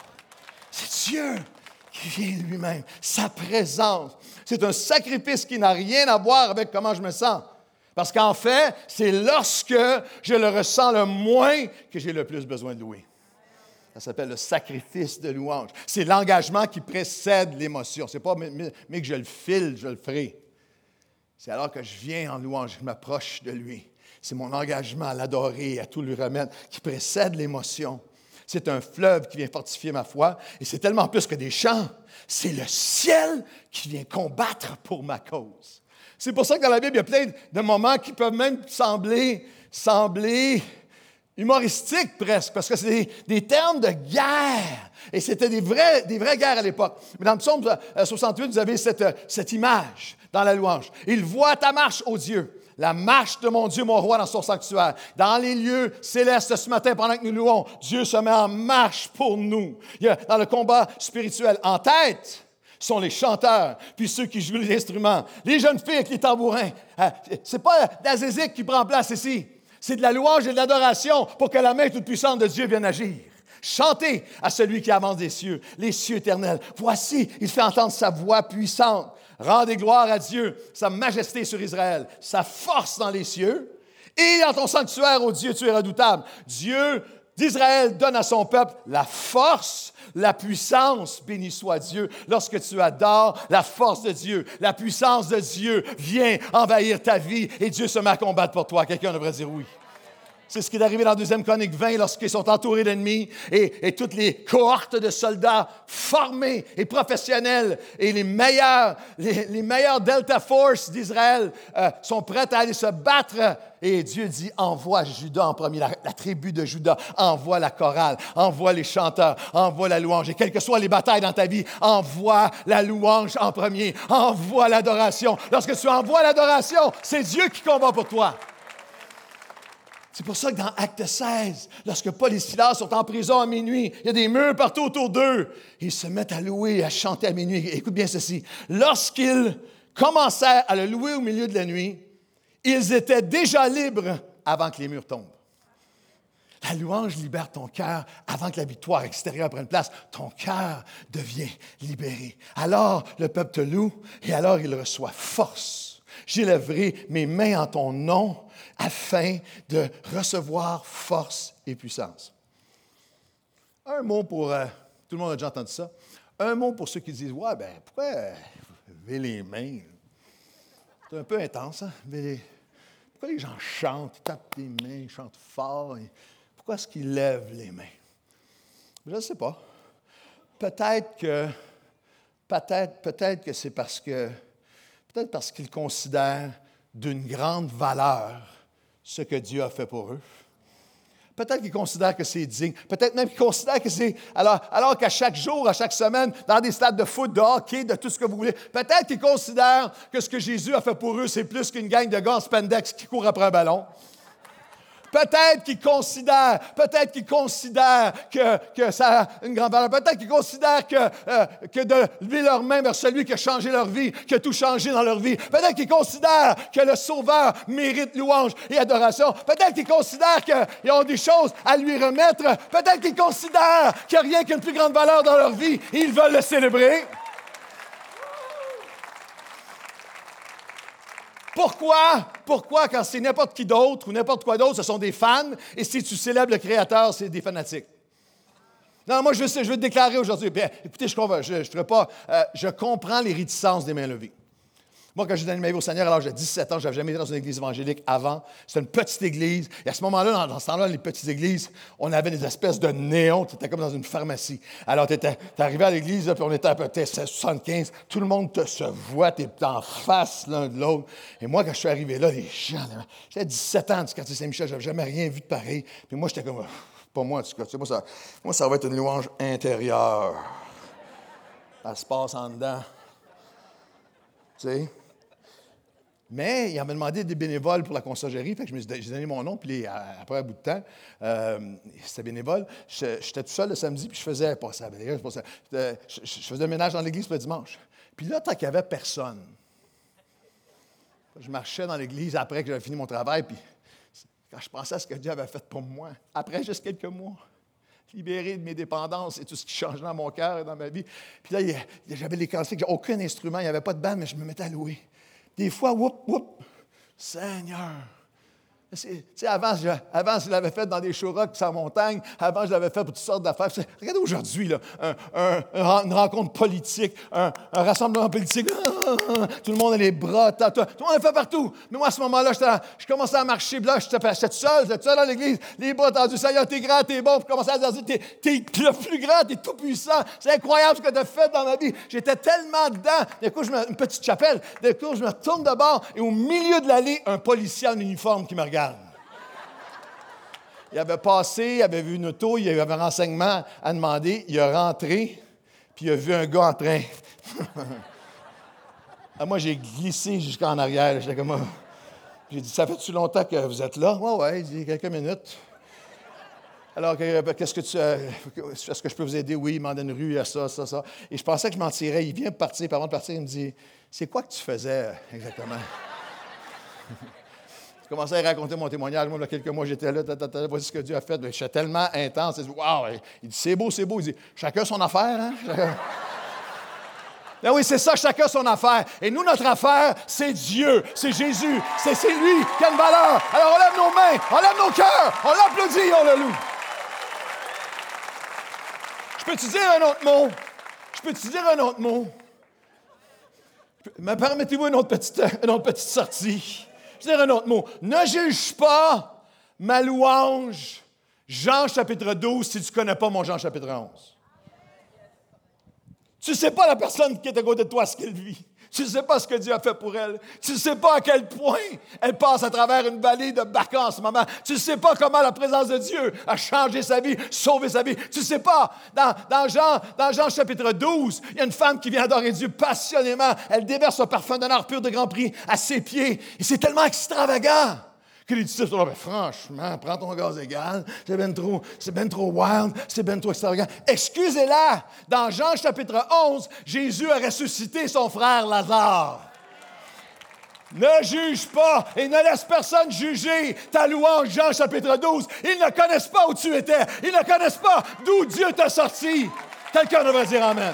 C'est Dieu qui vient lui-même, sa présence. C'est un sacrifice qui n'a rien à voir avec comment je me sens. Parce qu'en fait, c'est lorsque je le ressens le moins que j'ai le plus besoin de louer. Ça s'appelle le sacrifice de louange. C'est l'engagement qui précède l'émotion. Ce n'est pas mais, mais que je le file, je le ferai. C'est alors que je viens en louange, je m'approche de lui. C'est mon engagement à l'adorer, à tout lui remettre, qui précède l'émotion. C'est un fleuve qui vient fortifier ma foi. Et c'est tellement plus que des chants. C'est le ciel qui vient combattre pour ma cause. C'est pour ça que dans la Bible, il y a plein de moments qui peuvent même sembler, sembler humoristiques presque, parce que c'est des, des termes de guerre. Et c'était des vraies, des vraies guerres à l'époque. Mais dans le psaume soixante-huit, vous avez cette, cette image dans la louange. Il voit ta marche, ô Dieu. La marche de mon Dieu, mon roi, dans son sanctuaire. Dans les lieux célestes ce matin, pendant que nous louons, Dieu se met en marche pour nous. Il y a, dans le combat spirituel, en tête sont les chanteurs, puis ceux qui jouent les instruments, les jeunes filles avec les tambourins. Ce n'est pas d'Azézik qui prend place ici. C'est de la louange et de l'adoration pour que la main toute-puissante de Dieu vienne agir. Chantez à celui qui avance des cieux, les cieux éternels. Voici, il fait entendre sa voix puissante. Rendez gloire à Dieu, sa majesté sur Israël, sa force dans les cieux. Et dans ton sanctuaire, ô Dieu, tu es redoutable. Dieu d'Israël donne à son peuple la force, la puissance. Béni soit Dieu. Lorsque tu adores la force de Dieu, la puissance de Dieu vient envahir ta vie et Dieu se met à combattre pour toi. Quelqu'un devrait dire oui. C'est ce qui est arrivé dans deuxième Chronique vingt lorsqu'ils sont entourés d'ennemis et, et toutes les cohortes de soldats formés et professionnels et les meilleurs, les, les meilleurs Delta Force d'Israël euh, sont prêts à aller se battre. Et Dieu dit, envoie Juda en premier, la, la tribu de Juda, envoie la chorale, envoie les chanteurs, envoie la louange. Et quelles que soient les batailles dans ta vie, envoie la louange en premier, envoie l'adoration. Lorsque tu envoies l'adoration, c'est Dieu qui combat pour toi. C'est pour ça que dans Acte seize, lorsque Paul et Silas sont en prison à minuit, il y a des murs partout autour d'eux. Ils se mettent à louer et à chanter à minuit. Écoute bien ceci. Lorsqu'ils commencèrent à le louer au milieu de la nuit, ils étaient déjà libres avant que les murs tombent. La louange libère ton cœur avant que la victoire extérieure prenne place. Ton cœur devient libéré. Alors le peuple te loue et alors il reçoit force. J'élèverai mes mains en ton nom afin de recevoir force et puissance. Un mot pour... Euh, tout le monde a déjà entendu ça. Un mot pour ceux qui disent, « Ouais, ben pourquoi euh, lever les mains? » C'est un peu intense, hein? Mais pourquoi les gens chantent, ils tapent des mains, ils chantent fort? Et pourquoi est-ce qu'ils lèvent les mains? Je ne sais pas. Peut-être que, peut-être, peut-être que c'est parce que, peut-être parce qu'ils considèrent d'une grande valeur ce que Dieu a fait pour eux. Peut-être qu'ils considèrent que c'est digne. Peut-être même qu'ils considèrent que c'est... Alors, alors qu'à chaque jour, à chaque semaine, dans des stades de foot, de hockey, de tout ce que vous voulez, peut-être qu'ils considèrent que ce que Jésus a fait pour eux, c'est plus qu'une gang de gars en spandex qui courent après un ballon. Peut-être qu'ils considèrent, peut-être qu'ils considèrent que, que ça a une grande valeur. Peut-être qu'ils considèrent que, euh, que de lever leurs mains vers celui qui a changé leur vie, qui a tout changé dans leur vie. Peut-être qu'ils considèrent que le Sauveur mérite louange et adoration. Peut-être qu'ils considèrent qu'ils ont des choses à lui remettre. Peut-être qu'ils considèrent qu'il n'y a rien qui a une plus grande valeur dans leur vie et ils veulent le célébrer. Pourquoi? Pourquoi quand c'est n'importe qui d'autre ou n'importe quoi d'autre, ce sont des fans, et si tu célèbres le Créateur, c'est des fanatiques? Non, moi, je veux, je veux te déclarer aujourd'hui. Bien, écoutez, je ne je, je ferai pas, euh, je comprends les réticences des mains levées. Moi, quand j'ai donné ma vie au Seigneur, alors j'ai dix-sept ans, je n'avais jamais été dans une église évangélique avant. C'était une petite église. Et à ce moment-là, dans, dans ce temps-là, les petites églises, on avait des espèces de néons. C'était comme dans une pharmacie. Alors, tu étais arrivé à l'église, là, puis on était à peu près soixante-quinze. Tout le monde te se voit, tu es en face l'un de l'autre. Et moi, quand je suis arrivé là, les gens, j'avais dix-sept ans du quartier Saint-Michel, je n'avais jamais rien vu de pareil. Puis moi, j'étais comme, pas moi en tout cas. Tu sais, moi, ça, moi, ça va être une louange intérieure. Ça se passe en dedans. Tu sais? Mais il m'a demandé des bénévoles pour la conciergerie, fait que je me suis, j'ai donné mon nom, puis les, après un bout de temps, euh, c'était bénévole. Je, j'étais tout seul le samedi, puis je faisais, pas ça, pas ça, je, je faisais le ménage dans l'église le dimanche. Puis là, tant qu'il n'y avait personne, je marchais dans l'église après que j'avais fini mon travail, puis quand je pensais à ce que Dieu avait fait pour moi, après juste quelques mois, libéré de mes dépendances et tout ce qui changeait dans mon cœur et dans ma vie. Puis là, j'avais les cantiques, j'avais aucun instrument, il n'y avait pas de bande, mais je me mettais à louer. Des fois, whoop, whoop, Seigneur. Tu sais, avant, je, avant, je l'avais fait dans des show rock sur la montagne. Avant, je l'avais fait pour toutes sortes d'affaires. Regardez aujourd'hui, là, un, un, une rencontre politique, un, un rassemblement politique. Tout le monde a les bras. Tout, tout le monde le fait partout. Mais moi, à ce moment-là, je commençais à marcher. Puis là, j'étais, j'étais tout seul. J'étais tout seul dans l'église. Les bras tendus. Seigneur, t'es grand, t'es bon. Puis je commençais à dire, t'es, t'es le plus grand, t'es tout puissant. C'est incroyable ce que tu as fait dans ma vie. J'étais tellement dedans. D'un coup, je me, une petite chapelle. D'un coup, je me retourne de bord. Et au milieu de l'allée, un policier en uniforme qui me regarde. Il avait passé, il avait vu une auto, il avait un renseignement à demander. Il est rentré, puis il a vu un gars en train. Ah, moi, j'ai glissé jusqu'en arrière. J'étais comme. J'ai dit, ça fait-tu longtemps que vous êtes là? Oui, oui, il dit quelques minutes. Alors, qu'est-ce que tu. Est-ce que je peux vous aider? Oui, il m'a donné une rue, il y a ça, ça, ça. Et je pensais que je m'en tirais. Il vient de partir, puis avant de partir, il me dit, c'est quoi que tu faisais exactement? Je commençais à raconter mon témoignage. Moi, il y a quelques mois, j'étais là, tata, voici ce que Dieu a fait. J'étais tellement intense. Il dit, wow! Il dit, c'est beau, c'est beau. Il dit, chacun son affaire, hein? Chacun... Ben oui, c'est ça, chacun son affaire. Et nous, notre affaire, c'est Dieu, c'est Jésus, c'est, c'est lui qui a une valeur. Alors, on lève nos mains, on lève nos cœurs, on l'applaudit, on le loue. Je peux te dire un autre mot? Je peux te dire un autre mot? Mais permettez-vous une autre petite, une autre petite sortie? Je vais dire un autre mot. Ne juge pas ma louange, Jean chapitre douze, si tu ne connais pas mon Jean chapitre onze. Tu ne sais pas la personne qui est à côté de toi, ce qu'elle vit. Tu ne sais pas ce que Dieu a fait pour elle. Tu ne sais pas à quel point elle passe à travers une vallée de Baca en ce moment. Tu ne sais pas comment la présence de Dieu a changé sa vie, sauvé sa vie. Tu ne sais pas. Dans, dans, Jean, dans Jean chapitre douze, il y a une femme qui vient adorer Dieu passionnément. Elle déverse un parfum d'honneur pur de grand prix à ses pieds. Et c'est tellement extravagant que les disciples sont là, ben, franchement, prends ton gaz égal, c'est bien trop, c'est bien trop wild, c'est bien trop extravagant. Excusez-la, dans Jean chapitre onze, Jésus a ressuscité son frère Lazare. Ne juge pas et ne laisse personne juger ta louange, Jean chapitre douze. Ils ne connaissent pas où tu étais. Ils ne connaissent pas d'où Dieu t'a sorti. Quelqu'un devrait dire Amen.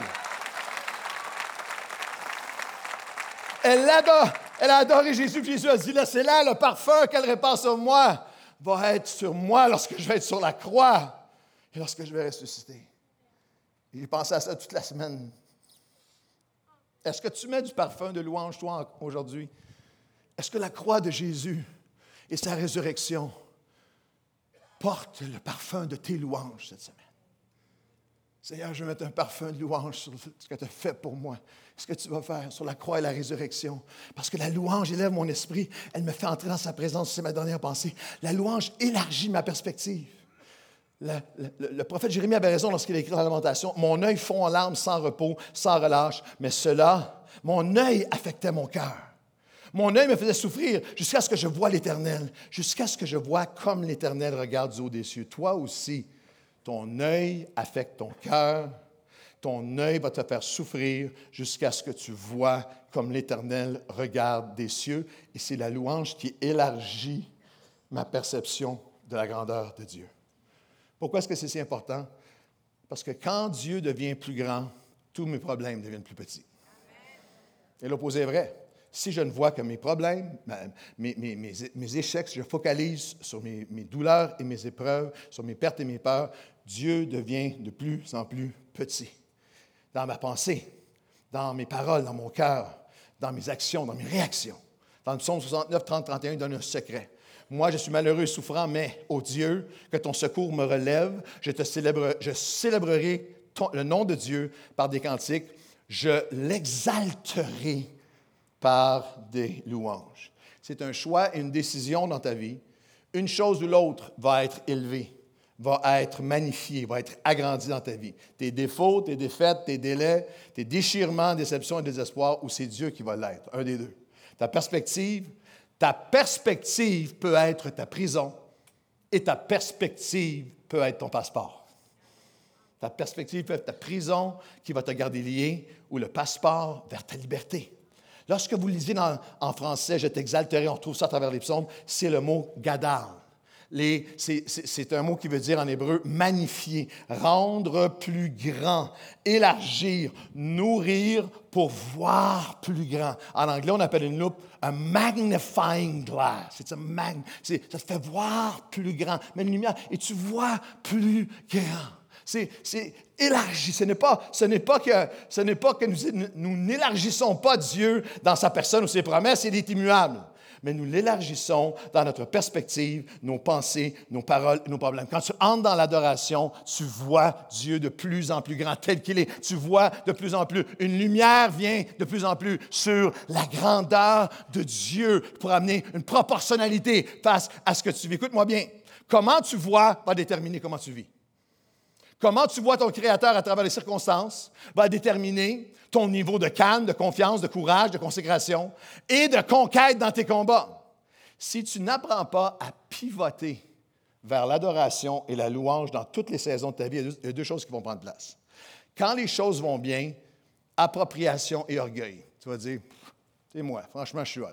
Elle l'adore. Elle a adoré Jésus, Jésus a dit, laissez-la, le parfum qu'elle répand sur moi va être sur moi lorsque je vais être sur la croix et lorsque je vais ressusciter. Et j'ai pensé à ça toute la semaine. Est-ce que tu mets du parfum de louange, toi, aujourd'hui? Est-ce que la croix de Jésus et sa résurrection portent le parfum de tes louanges cette semaine? Seigneur, je vais mettre un parfum de louange sur ce que tu as fait pour moi, ce que tu vas faire sur la croix et la résurrection. Parce que la louange élève mon esprit, elle me fait entrer dans sa présence, c'est ma dernière pensée. La louange élargit ma perspective. Le, le, le prophète Jérémie avait raison lorsqu'il a écrit dans la Lamentation, « Mon œil fond en larmes sans repos, sans relâche, mais cela, mon œil affectait mon cœur. Mon œil me faisait souffrir jusqu'à ce que je voie l'Éternel, jusqu'à ce que je voie comme l'Éternel regarde du haut des cieux. Toi aussi, ton œil affecte ton cœur. Ton œil va te faire souffrir jusqu'à ce que tu vois comme l'Éternel regarde des cieux. Et c'est la louange qui élargit ma perception de la grandeur de Dieu. Pourquoi est-ce que c'est si important? Parce que quand Dieu devient plus grand, tous mes problèmes deviennent plus petits. Et l'opposé est vrai. Si je ne vois que mes problèmes, mes, mes, mes, mes échecs, si je focalise sur mes, mes douleurs et mes épreuves, sur mes pertes et mes peurs, Dieu devient de plus en plus petit. Dans ma pensée, dans mes paroles, dans mon cœur, dans mes actions, dans mes réactions. Dans le psaume soixante-neuf, trente, trente et un, il donne un secret. Moi, je suis malheureux et souffrant, mais, ô Dieu, que ton secours me relève, je te célèbre, je célébrerai ton, le nom de Dieu par des cantiques, je l'exalterai par des louanges. C'est un choix et une décision dans ta vie. Une chose ou l'autre va être élevée, va être magnifiée, va être agrandie dans ta vie. Tes défauts, tes défaites, tes délais, tes déchirements, déceptions et désespoirs, ou c'est Dieu qui va l'être, un des deux. Ta perspective, ta perspective peut être ta prison et ta perspective peut être ton passeport. Ta perspective peut être ta prison qui va te garder lié ou le passeport vers ta liberté. Lorsque vous lisez dans, en français « Je t'exalterai », on retrouve ça à travers les psaumes, c'est le mot « gadal ». Les, c'est, c'est, c'est un mot qui veut dire en hébreu « magnifier »,« rendre plus grand »,« élargir »,« nourrir pour voir plus grand ». En anglais, on appelle une loupe un « magnifying glass ». C'est, mag, c'est, ça te fait voir plus grand. Mais une lumière, et tu vois plus grand. C'est, c'est élargi. Ce n'est pas, ce n'est pas que, ce n'est pas que nous, nous n'élargissons pas Dieu dans sa personne ou ses promesses, il est immuable. Mais nous l'élargissons dans notre perspective, nos pensées, nos paroles, nos problèmes. Quand tu entres dans l'adoration, tu vois Dieu de plus en plus grand tel qu'il est. Tu vois de plus en plus. Une lumière vient de plus en plus sur la grandeur de Dieu pour amener une proportionnalité face à ce que tu vis. Écoute-moi bien. Comment tu vois va déterminer comment tu vis. Comment tu vois ton Créateur à travers les circonstances va déterminer ton niveau de calme, de confiance, de courage, de consécration et de conquête dans tes combats. Si tu n'apprends pas à pivoter vers l'adoration et la louange dans toutes les saisons de ta vie, il y a deux choses qui vont prendre place. Quand les choses vont bien, appropriation et orgueil. Tu vas dire, c'est moi, franchement, je suis hot.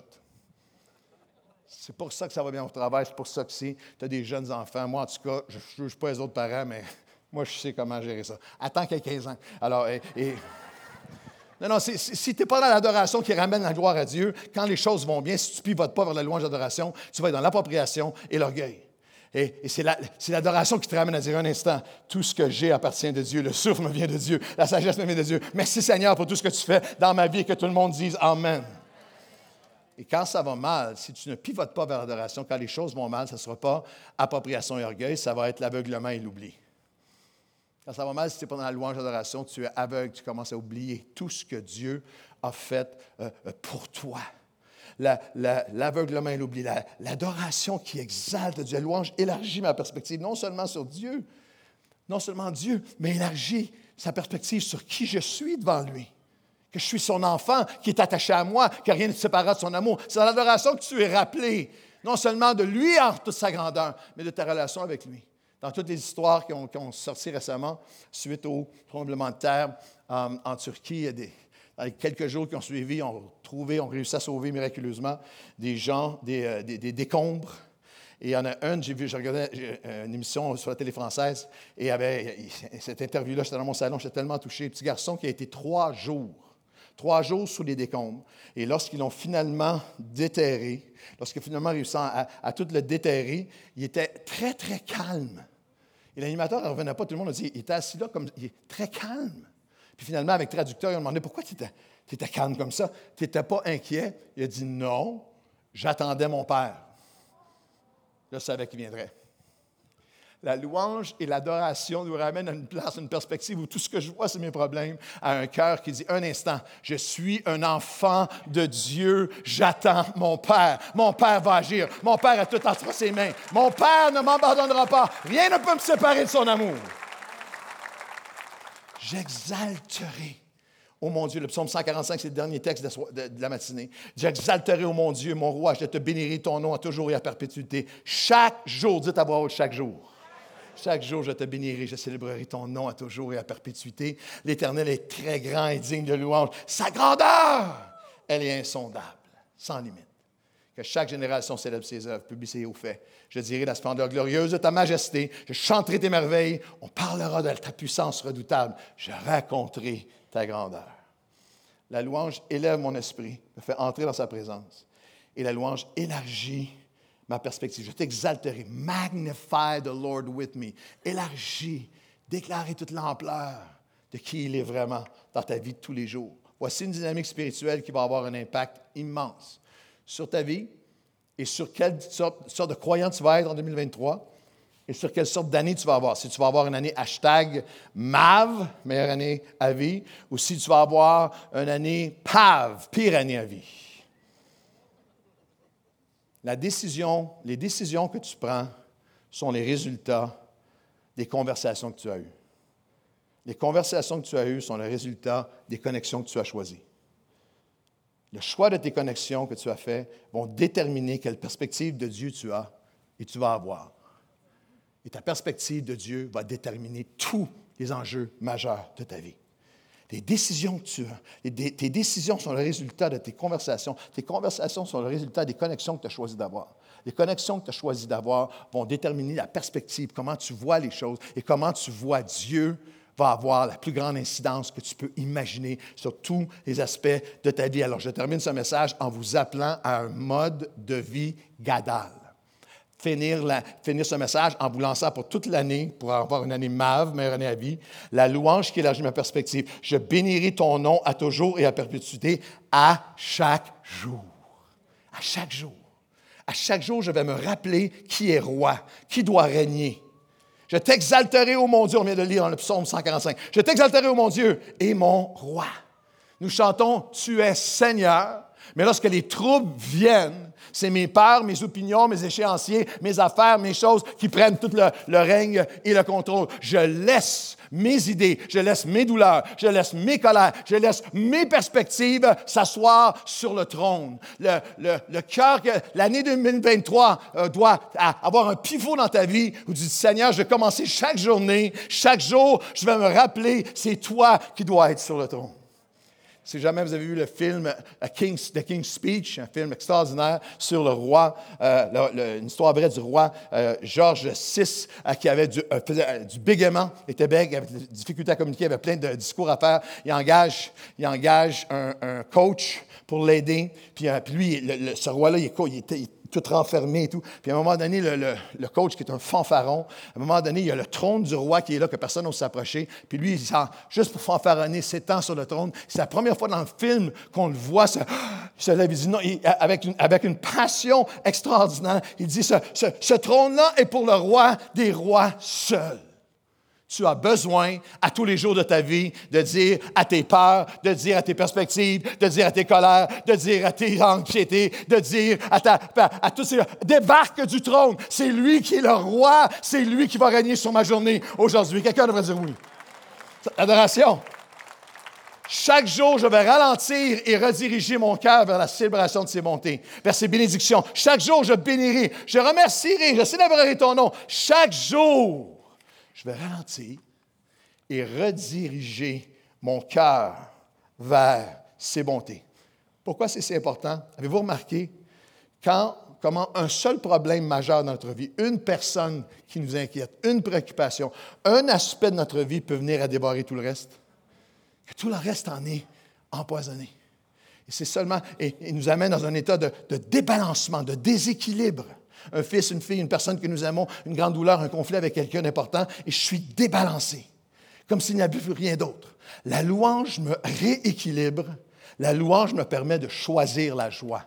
C'est pour ça que ça va bien au travail, c'est pour ça que si tu as des jeunes enfants. Moi, en tout cas, je ne juge pas les autres parents, mais moi, je sais comment gérer ça. Attends qu'il y ait quinze ans. Alors, et, et... Non, non, c'est, c'est, si tu n'es pas dans l'adoration qui ramène la gloire à Dieu, quand les choses vont bien, si tu ne pivotes pas vers la louange d'adoration, tu vas être dans l'appropriation et l'orgueil. Et, et c'est, la, c'est l'adoration qui te ramène à dire un instant, tout ce que j'ai appartient de Dieu, le souffle me vient de Dieu, la sagesse me vient de Dieu. Merci Seigneur pour tout ce que tu fais dans ma vie et que tout le monde dise Amen. Et quand ça va mal, si tu ne pivotes pas vers l'adoration, quand les choses vont mal, ça ne sera pas appropriation et orgueil, ça va être l'aveuglement et l'oubli. Quand ça va mal, si tu n'es pas dans la louange d'adoration, tu es aveugle, tu commences à oublier tout ce que Dieu a fait euh, pour toi. La, la, l'aveuglement et l'oubli, la, l'adoration qui exalte Dieu, la louange élargit ma perspective, non seulement sur Dieu, non seulement Dieu, mais élargit sa perspective sur qui je suis devant lui. Que je suis son enfant, qui est attaché à moi, que rien ne te séparera de son amour. C'est dans l'adoration que tu es rappelé, non seulement de lui en toute sa grandeur, mais de ta relation avec lui. Dans toutes les histoires qui ont, qui ont sorti récemment, suite au tremblement de terre um, en Turquie, il y a des, dans les quelques jours qui ont suivi, on a trouvé, on a réussi à sauver miraculeusement des gens, des, euh, des, des décombres. Et il y en a un, j'ai vu, je regardais une émission sur la télé française, et il y avait cette interview-là, j'étais dans mon salon, j'étais tellement touché. Un petit garçon qui a été trois jours, trois jours sous les décombres. Et lorsqu'ils l'ont finalement déterré, lorsqu'il a finalement réussi à, à tout le déterrer, il était très, très calme. Et l'animateur ne revenait pas, tout le monde a dit, il était assis là, comme, il est très calme. Puis finalement, avec le traducteur, ils ont demandé, pourquoi tu étais, tu étais calme comme ça? Tu n'étais pas inquiet? Il a dit, non, j'attendais mon père. Je savais qu'il viendrait. La louange et l'adoration nous ramènent à une place, une perspective où tout ce que je vois, c'est mes problèmes, à un cœur qui dit, un instant, je suis un enfant de Dieu, j'attends mon Père. Mon Père va agir. Mon Père a tout entre ses mains. Mon Père ne m'abandonnera pas. Rien ne peut me séparer de son amour. J'exalterai. ô mon Dieu, le psaume cent quarante-cinq, c'est le dernier texte de, so- de- de la matinée. J'exalterai, ô mon Dieu, mon roi, je te bénirai ton nom à toujours et à perpétuité. Chaque jour, dites à voix haute, chaque jour. Chaque jour, je te bénirai, je célébrerai ton nom à toujours et à perpétuité. L'Éternel est très grand et digne de louange. Sa grandeur, elle est insondable, sans limite. Que chaque génération célèbre ses œuvres, publie ses hauts faits. Je dirai la splendeur glorieuse de ta majesté. Je chanterai tes merveilles. On parlera de ta puissance redoutable. Je raconterai ta grandeur. La louange élève mon esprit, me fait entrer dans sa présence. Et la louange élargit ma perspective. Je t'exalterai. Magnify the Lord with me. Élargis, déclarer toute l'ampleur de qui il est vraiment dans ta vie de tous les jours. Voici une dynamique spirituelle qui va avoir un impact immense sur ta vie et sur quelle sorte, sorte de croyant tu vas être en deux mille vingt-trois et sur quelle sorte d'année tu vas avoir. Si tu vas avoir une année hashtag M A V, meilleure année à vie, ou si tu vas avoir une année P A V, pire année à vie. La décision, les décisions que tu prends sont les résultats des conversations que tu as eues. Les conversations que tu as eues sont le résultat des connexions que tu as choisies. Le choix de tes connexions que tu as fait vont déterminer quelle perspective de Dieu tu as et tu vas avoir. Et ta perspective de Dieu va déterminer tous les enjeux majeurs de ta vie. Les décisions que tu as, tes décisions sont le résultat de tes conversations. Tes conversations sont le résultat des connexions que tu as choisi d'avoir. Les connexions que tu as choisi d'avoir vont déterminer la perspective, comment tu vois les choses et comment tu vois Dieu va avoir la plus grande incidence que tu peux imaginer sur tous les aspects de ta vie. Alors, je termine ce message en vous appelant à un mode de vie Gadal. Finir, la, finir ce message en vous lançant pour toute l'année, pour avoir une année M A V, meilleure année à vie, la louange qui élargit ma perspective. Je bénirai ton nom à toujours et à perpétuité, à chaque jour. À chaque jour. À chaque jour, je vais me rappeler qui est roi, qui doit régner. Je t'exalterai, ô mon Dieu, on vient de lire dans le psaume cent quarante-cinq. Je t'exalterai, ô mon Dieu, et mon roi. Nous chantons « Tu es Seigneur », mais lorsque les troubles viennent, c'est mes peurs, mes opinions, mes échéanciers, mes affaires, mes choses qui prennent tout le, le règne et le contrôle. Je laisse mes idées, je laisse mes douleurs, je laisse mes colères, je laisse mes perspectives s'asseoir sur le trône. Le, le, le cœur que l'année deux mille vingt-trois euh, doit avoir un pivot dans ta vie où tu dis, Seigneur, je vais commencer chaque journée, chaque jour, je vais me rappeler, c'est toi qui dois être sur le trône. Si jamais vous avez vu le film King's, The King's Speech, un film extraordinaire sur le roi, euh, le, le, une histoire vraie du roi euh, George six, euh, qui avait du, euh, faisait, du bégaiement, était bègue, avait des difficultés à communiquer, avait plein de discours à faire. Il engage, il engage un, un coach pour l'aider. Puis, euh, puis lui, le, le, ce roi-là, il, il était... Il, tout renfermé et tout. Puis à un moment donné, le, le, le coach qui est un fanfaron, à un moment donné, il y a le trône du roi qui est là, que personne n'ose s'approcher. Puis lui, il sent, juste pour fanfaronner, s'étend sur le trône. C'est la première fois dans le film qu'on le voit se, se lève. Il dit non, il, avec, une, avec une passion extraordinaire. Il dit, ce, ce, ce trône-là est pour le roi des rois seul. Tu as besoin, à tous les jours de ta vie, de dire à tes peurs, de dire à tes perspectives, de dire à tes colères, de dire à tes anxiétés, de dire à, ta, à tous ces... Débarque du trône. C'est lui qui est le roi. C'est lui qui va régner sur ma journée aujourd'hui. Quelqu'un devrait dire oui. Adoration. Chaque jour, je vais ralentir et rediriger mon cœur vers la célébration de ses bontés, vers ses bénédictions. Chaque jour, je bénirai, je remercierai, je célébrerai ton nom. Chaque jour, je vais ralentir et rediriger mon cœur vers ses bontés. Pourquoi c'est si important? Avez-vous remarqué quand, comment un seul problème majeur dans notre vie, une personne qui nous inquiète, une préoccupation, un aspect de notre vie peut venir à dévorer tout le reste? Que tout le reste en est empoisonné. Et c'est seulement, et, et nous amène dans un état de, de débalancement, de déséquilibre. Un fils, une fille, une personne que nous aimons, une grande douleur, un conflit avec quelqu'un d'important, et je suis débalancé, comme s'il n'y avait plus rien d'autre. La louange me rééquilibre, la louange me permet de choisir la joie.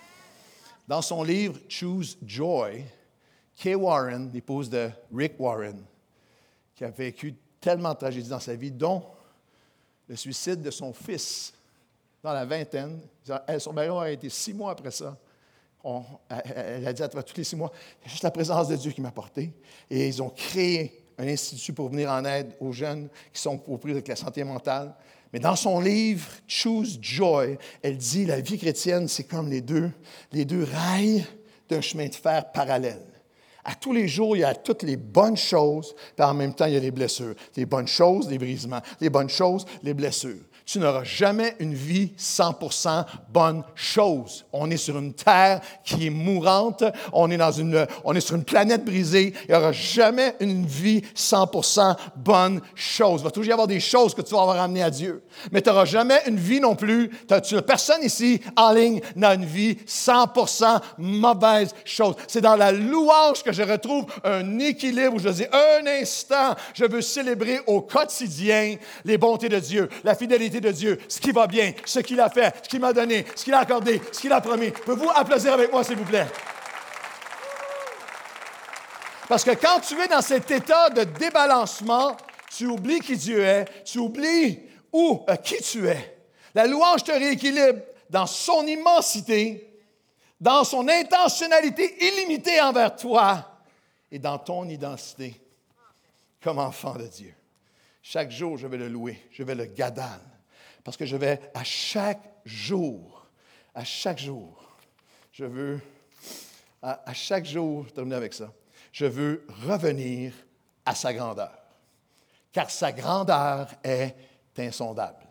Dans son livre « Choose Joy », Kay Warren, l'épouse de Rick Warren, qui a vécu tellement de tragédies dans sa vie, dont le suicide de son fils dans la vingtaine. Son mari a été six mois après ça. On, elle a dit à travers tous les six mois, c'est juste la présence de Dieu qui m'a porté. Et ils ont créé un institut pour venir en aide aux jeunes qui sont au prix avec la santé mentale. Mais dans son livre « Choose Joy », elle dit la vie chrétienne, c'est comme les deux, les deux rails d'un chemin de fer parallèle. À tous les jours, il y a toutes les bonnes choses, puis en même temps, il y a les blessures. Les bonnes choses, les brisements. Les bonnes choses, les blessures. Tu n'auras jamais une vie cent pour cent bonne chose. On est sur une terre qui est mourante. On est, dans une, on est sur une planète brisée. Il n'y aura jamais une vie cent pour cent bonne chose. Il va toujours y avoir des choses que tu vas avoir ramenées à Dieu. Mais tu n'auras jamais une vie non plus. Tu, personne ici en ligne n'a une vie cent pour cent mauvaise chose. C'est dans la louange que je retrouve un équilibre où je dis un instant, je veux célébrer au quotidien les bontés de Dieu, la fidélité de Dieu, ce qui va bien, ce qu'il a fait, ce qu'il m'a donné, ce qu'il a accordé, ce qu'il a promis. Pouvez-vous applaudir avec moi, s'il vous plaît? Parce que quand tu es dans cet état de débalancement, tu oublies qui Dieu est, tu oublies où, euh, qui tu es. La louange te rééquilibre dans son immensité, dans son intentionnalité illimitée envers toi et dans ton identité comme enfant de Dieu. Chaque jour, je vais le louer, je vais le gadal. Parce que je vais, à chaque jour, à chaque jour, je veux, à, à chaque jour, je termine avec ça, je veux revenir à sa grandeur. Car sa grandeur est insondable.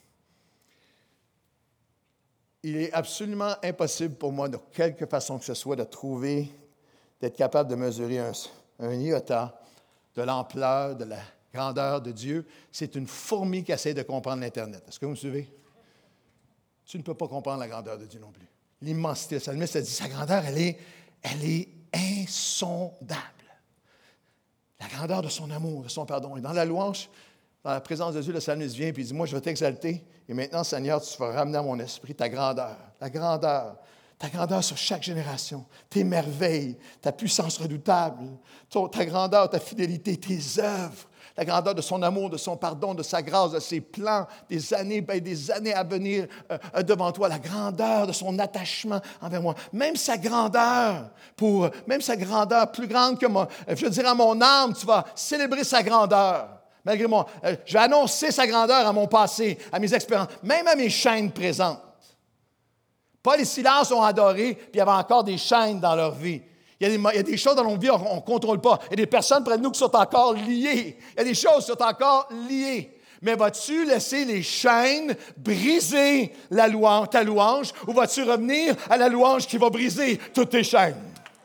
Il est absolument impossible pour moi, de quelque façon que ce soit, de trouver, d'être capable de mesurer un, un iota de l'ampleur, de la grandeur de Dieu. C'est une fourmi qui essaie de comprendre l'Internet. Est-ce que vous me suivez? Tu ne peux pas comprendre la grandeur de Dieu non plus. L'immensité. Le psalmiste a dit, sa grandeur, elle est, elle est insondable. La grandeur de son amour, de son pardon. Et dans la louange, dans la présence de Dieu, le psalmiste vient et il dit, moi, je vais t'exalter. Et maintenant, Seigneur, tu vas ramener à mon esprit ta grandeur, ta grandeur, ta grandeur sur chaque génération, tes merveilles, ta puissance redoutable, ton, ta grandeur, ta fidélité, tes œuvres, la grandeur de son amour, de son pardon, de sa grâce, de ses plans, des années, ben, des années à venir euh, devant toi, la grandeur de son attachement envers moi, même sa grandeur, pour, même sa grandeur plus grande que moi, je veux dire à mon âme, tu vas célébrer sa grandeur. Malgré moi, euh, je vais annoncer sa grandeur à mon passé, à mes expériences, même à mes chaînes présentes. Paul et Silas ont adoré, puis il y avait encore des chaînes dans leur vie. Il y a des, il y a des choses dans nos vies qu'on ne contrôle pas. Il y a des personnes près de nous qui sont encore liées. Il y a des choses qui sont encore liées. Mais vas-tu laisser les chaînes briser la louange, ta louange, ou vas-tu revenir à la louange qui va briser toutes tes chaînes?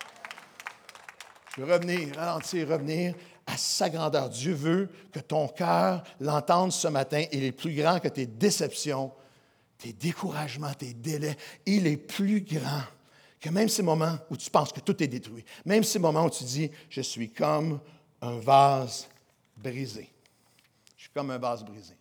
Je veux revenir, ralentir, revenir à sa grandeur. Dieu veut que ton cœur l'entende ce matin. Il est plus grand que tes déceptions, tes découragements, tes délais. Il est plus grand que même ces moments où tu penses que tout est détruit. Même ces moments où tu dis, je suis comme un vase brisé. Je suis comme un vase brisé.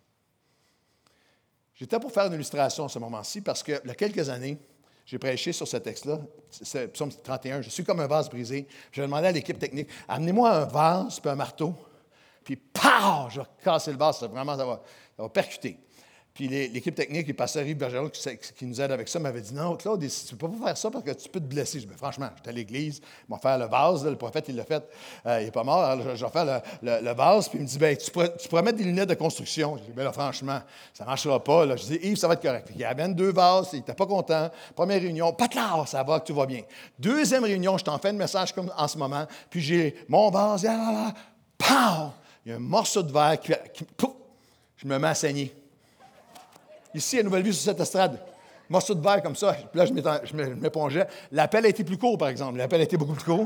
J'étais pour faire une illustration à ce moment-ci parce que, il y a quelques années, j'ai prêché sur ce texte-là, c'est Psaume trente et un, je suis comme un vase brisé. Je demandais à l'équipe technique, amenez-moi un vase puis un marteau, puis paf, je vais casser le vase, ça, vraiment, ça va, ça va percuter. Puis l'équipe technique, le pasteur Yves Bergeron, qui, qui nous aide avec ça, m'avait dit, non, Claude, tu ne peux pas faire ça parce que tu peux te blesser. Je dis, franchement, j'étais à l'église, ils vont faire le vase, là, le prophète, il l'a fait, euh, il n'est pas mort, alors je, je vais faire le, le, le vase, puis il me dit, ben, tu, pourrais, tu pourrais mettre des lunettes de construction. Je dis, ben là, franchement, ça ne marchera pas. Là. Je dis, Yves, ça va être correct. Il amène deux vases, il n'était pas content. Première réunion, pas de là, ça va, tout va bien. Deuxième réunion, je t'en fais un message comme en ce moment, puis j'ai mon vase, là, là, là, pow! Il y a un morceau de verre qui, qui pouf, je me mets à saigner. Ici, à Nouvelle-Vie, sur cette estrade, morceau de verre comme ça. Puis là, je m'épongeais. L'appel a été plus court, par exemple. L'appel a été beaucoup plus court.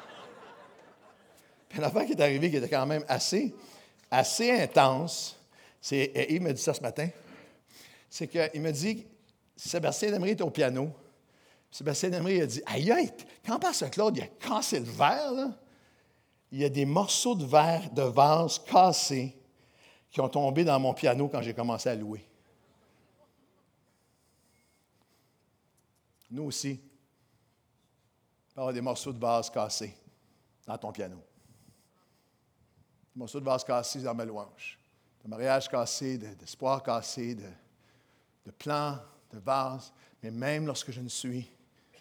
Puis l'affaire qui est arrivée, qui était quand même assez, assez intense, c'est, et il m'a dit ça ce matin, c'est qu'il m'a dit, Sébastien Demery est au piano. Sébastien Demery a dit, aïe, aïe, quand Pasteur Claude, il a cassé le verre, là, il y a des morceaux de verre, de vase cassés qui ont tombé dans mon piano quand j'ai commencé à louer. Nous aussi, il peut y avoir des morceaux de vase cassés dans ton piano. Des morceaux de vase cassés dans ma louange. De mariage cassé, de, d'espoir cassé, de, de plans, de vases. Mais même lorsque je ne suis,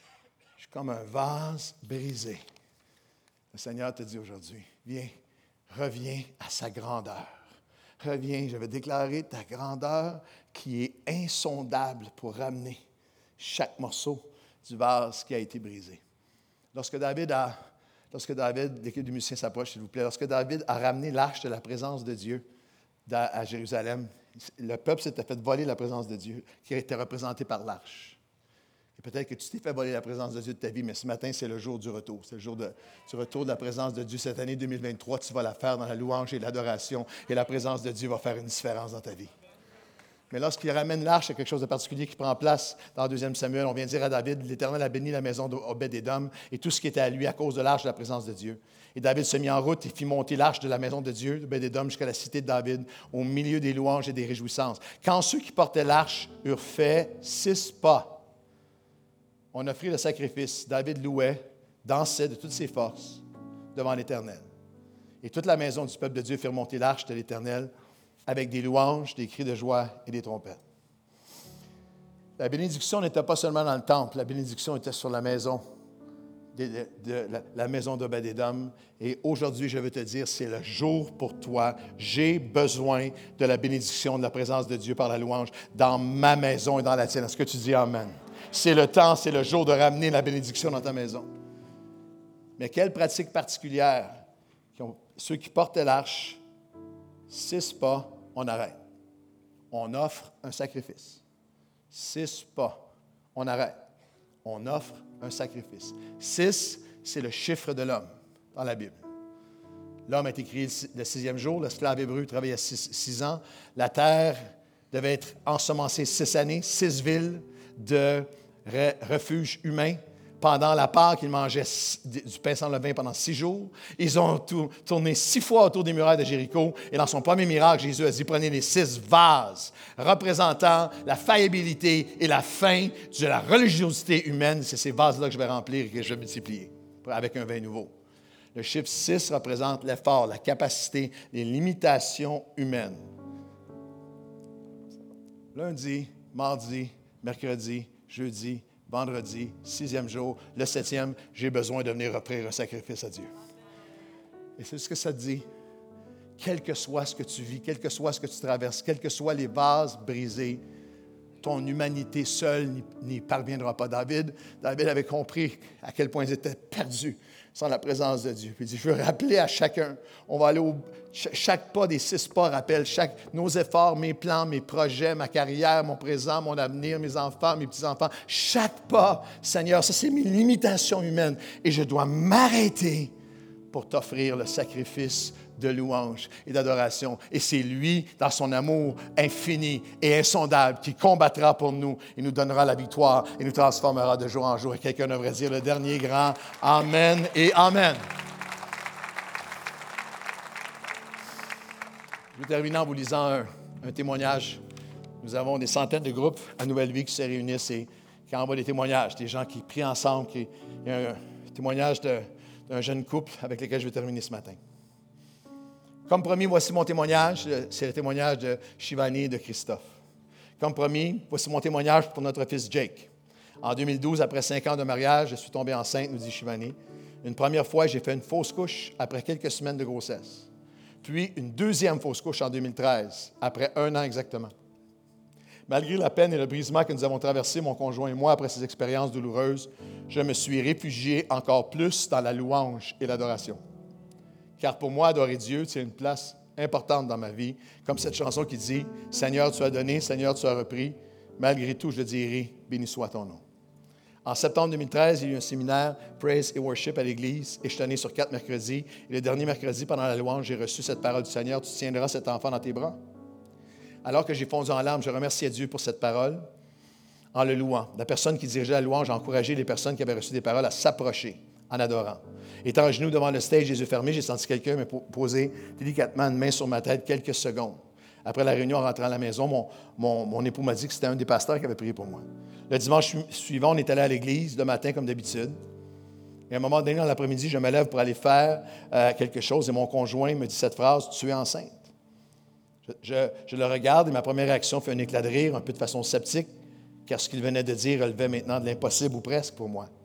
je suis comme un vase brisé. Le Seigneur te dit aujourd'hui, viens, reviens à sa grandeur. Reviens, je vais déclarer ta grandeur qui est insondable pour ramener chaque morceau du vase qui a été brisé. Lorsque David a, lorsque David, l'équipe du musicien s'approche, s'il vous plaît, lorsque David a ramené l'arche de la présence de Dieu à Jérusalem, le peuple s'était fait voler la présence de Dieu, qui était représentée par l'arche. Et peut-être que tu t'es fait voler la présence de Dieu de ta vie, mais ce matin, c'est le jour du retour. C'est le jour de, du retour de la présence de Dieu. Cette année deux mille vingt-trois, tu vas la faire dans la louange et l'adoration, et la présence de Dieu va faire une différence dans ta vie. Mais lorsqu'il ramène l'arche, il y a quelque chose de particulier qui prend place dans deuxième Samuel. On vient dire à David, l'Éternel a béni la maison d'Obed-Édom et tout ce qui était à lui à cause de l'arche de la présence de Dieu. Et David se mit en route et fit monter l'arche de la maison de Dieu, d'Obed-Édom, jusqu'à la cité de David, au milieu des louanges et des réjouissances. Quand ceux qui portaient l'arche eurent fait six pas, on offrit le sacrifice. David louait, dansait de toutes ses forces devant l'Éternel. Et toute la maison du peuple de Dieu fit remonter l'arche de l'Éternel avec des louanges, des cris de joie et des trompettes. La bénédiction n'était pas seulement dans le temple, la bénédiction était sur la maison, de, de, de la, la maison d'Obed-Édom. Et aujourd'hui, je veux te dire, c'est le jour pour toi. J'ai besoin de la bénédiction, de la présence de Dieu par la louange dans ma maison et dans la tienne. Est-ce que tu dis Amen? C'est le temps, c'est le jour de ramener la bénédiction dans ta maison. Mais quelle pratique particulière? Ceux qui portaient l'arche, six pas, on arrête. On offre un sacrifice. Six pas, on arrête. On offre un sacrifice. Six, c'est le chiffre de l'homme dans la Bible. L'homme a été créé le sixième jour. L'esclave hébreu travaillait six, six ans. La terre devait être ensemencée six années, six villes de refuge humain. Pendant la Pâque, ils mangeaient du pain sans levain pendant six jours. Ils ont tourné six fois autour des murailles de Jéricho. Et dans son premier miracle, Jésus a dit, prenez les six vases représentant la faillibilité et la fin de la religiosité humaine. C'est ces vases-là que je vais remplir et que je vais multiplier avec un vin nouveau. Le chiffre six représente l'effort, la capacité, les limitations humaines. Lundi, mardi, mercredi, jeudi, vendredi, sixième jour, le septième, j'ai besoin de venir offrir un sacrifice à Dieu. Et c'est ce que ça dit. Quel que soit ce que tu vis, quel que soit ce que tu traverses, quels que soient les vases brisés, ton humanité seule n'y, n'y parviendra pas. David, David avait compris à quel point il était perdu sans la présence de Dieu. Puis il dit, je veux rappeler à chacun, on va aller au... Chaque pas des six pas rappelle chaque, nos efforts, mes plans, mes projets, ma carrière, mon présent, mon avenir, mes enfants, mes petits-enfants. Chaque pas, Seigneur, ça c'est mes limitations humaines. Et je dois m'arrêter pour t'offrir le sacrifice de louange et d'adoration. Et c'est lui, dans son amour infini et insondable, qui combattra pour nous et nous donnera la victoire et nous transformera de jour en jour. Et quelqu'un devrait dire le dernier grand Amen et Amen. Je vais terminer en vous lisant un, un témoignage. Nous avons des centaines de groupes à Nouvelle Vie qui se réunissent et qui envoient des témoignages, des gens qui prient ensemble. Qui, il y a un témoignage de, d'un jeune couple avec lequel je vais terminer ce matin. Comme promis, voici mon témoignage. C'est le témoignage de Shivani et de Christophe. Comme promis, voici mon témoignage pour notre fils Jake. En deux mille douze, après cinq ans de mariage, je suis tombée enceinte, nous dit Shivani. Une première fois, j'ai fait une fausse couche après quelques semaines de grossesse. Puis une deuxième fausse couche en deux mille treize, après un an exactement. Malgré la peine et le brisement que nous avons traversé, mon conjoint et moi, après ces expériences douloureuses, je me suis réfugié encore plus dans la louange et l'adoration. Car pour moi, adorer Dieu, c'est une place importante dans ma vie, comme cette chanson qui dit « Seigneur, tu as donné, Seigneur, tu as repris, malgré tout, je dirai, béni soit ton nom ». En septembre deux mille treize, il y a eu un séminaire Praise et Worship à l'Église et je tenais sur quatre mercredis. Et le dernier mercredi, pendant la louange, j'ai reçu cette parole du Seigneur, tu tiendras cet enfant dans tes bras. Alors que j'ai fondu en larmes, je remerciais Dieu pour cette parole en le louant. La personne qui dirigeait la louange a encouragé les personnes qui avaient reçu des paroles à s'approcher en adorant. Étant à genoux devant le stage, les yeux fermés, j'ai senti quelqu'un me poser délicatement une main sur ma tête quelques secondes. Après la réunion, en rentrant à la maison, mon, mon, mon époux m'a dit que c'était un des pasteurs qui avait prié pour moi. Le dimanche suivant, on est allé à l'église, le matin comme d'habitude. Et à un moment donné, dans l'après-midi, je me lève pour aller faire euh, quelque chose et mon conjoint me dit cette phrase, « Tu es enceinte ». Je, je, je le regarde et ma première réaction fait un éclat de rire, un peu de façon sceptique, car ce qu'il venait de dire relevait maintenant de l'impossible ou presque pour moi.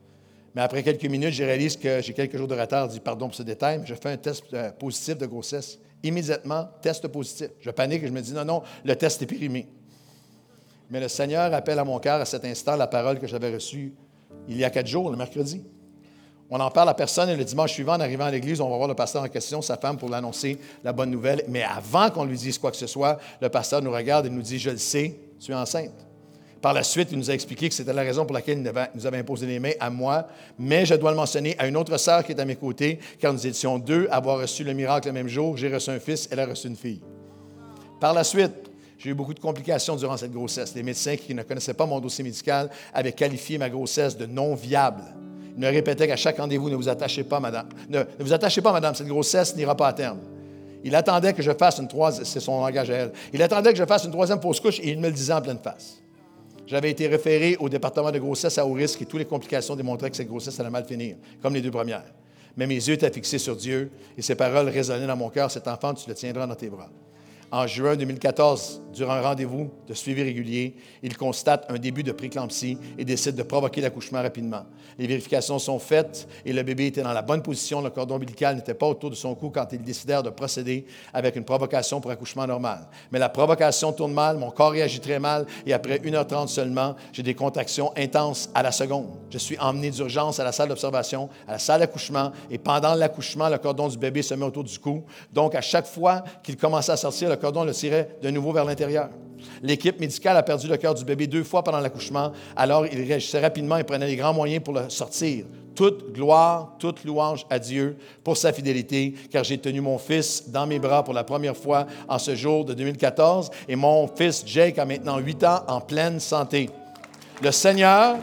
Mais après quelques minutes, je réalise que j'ai quelques jours de retard. Je dis pardon pour ce détail, mais je fais un test euh, positif de grossesse. Immédiatement, test positif. Je panique et je me dis non, non, le test est périmé. Mais le Seigneur appelle à mon cœur à cet instant la parole que j'avais reçue il y a quatre jours, le mercredi. On en parle à personne et le dimanche suivant, en arrivant à l'église, on va voir le pasteur en question, sa femme, pour l'annoncer la bonne nouvelle. Mais avant qu'on lui dise quoi que ce soit, le pasteur nous regarde et nous dit « Je le sais, tu es enceinte ». Par la suite, il nous a expliqué que c'était la raison pour laquelle il nous avait imposé les mains à moi, mais je dois le mentionner à une autre sœur qui est à mes côtés, car nous étions deux à avoir reçu le miracle le même jour. J'ai reçu un fils, elle a reçu une fille. Par la suite, j'ai eu beaucoup de complications durant cette grossesse. Les médecins qui ne connaissaient pas mon dossier médical avaient qualifié ma grossesse de non viable. Ils me répétaient qu'à chaque rendez-vous, ne vous attachez pas, madame. Ne, ne vous attachez pas, madame, cette grossesse n'ira pas à terme. Il attendait que je fasse une troisième, c'est son langage à elle, il attendait que je fasse une troisième fausse couche et il me le disait en pleine face. J'avais été référé au département de grossesse à haut risque et toutes les complications démontraient que cette grossesse allait mal finir, comme les deux premières. Mais mes yeux étaient fixés sur Dieu et ses paroles résonnaient dans mon cœur. Cet enfant, tu le tiendras dans tes bras. En juin deux mille quatorze, durant un rendez-vous de suivi régulier, il constate un début de préclampsie et décide de provoquer l'accouchement rapidement. Les vérifications sont faites et le bébé était dans la bonne position. Le cordon ombilical n'était pas autour de son cou quand ils décidèrent de procéder avec une provocation pour accouchement normal. Mais la provocation tourne mal, mon corps réagit très mal et après une heure trente seulement, j'ai des contractions intenses à la seconde. Je suis emmené d'urgence à la salle d'observation, à la salle d'accouchement et pendant l'accouchement, le cordon du bébé se met autour du cou. Donc, à chaque fois qu'il commençait à sortir, le cordon le tirait de nouveau vers l'intérieur. L'équipe médicale a perdu le cœur du bébé deux fois pendant l'accouchement, alors il réagissait rapidement et prenait les grands moyens pour le sortir. Toute gloire, toute louange à Dieu pour sa fidélité, car j'ai tenu mon fils dans mes bras pour la première fois en ce jour de deux mille quatorze, et mon fils Jake a maintenant huit ans en pleine santé. Le Seigneur...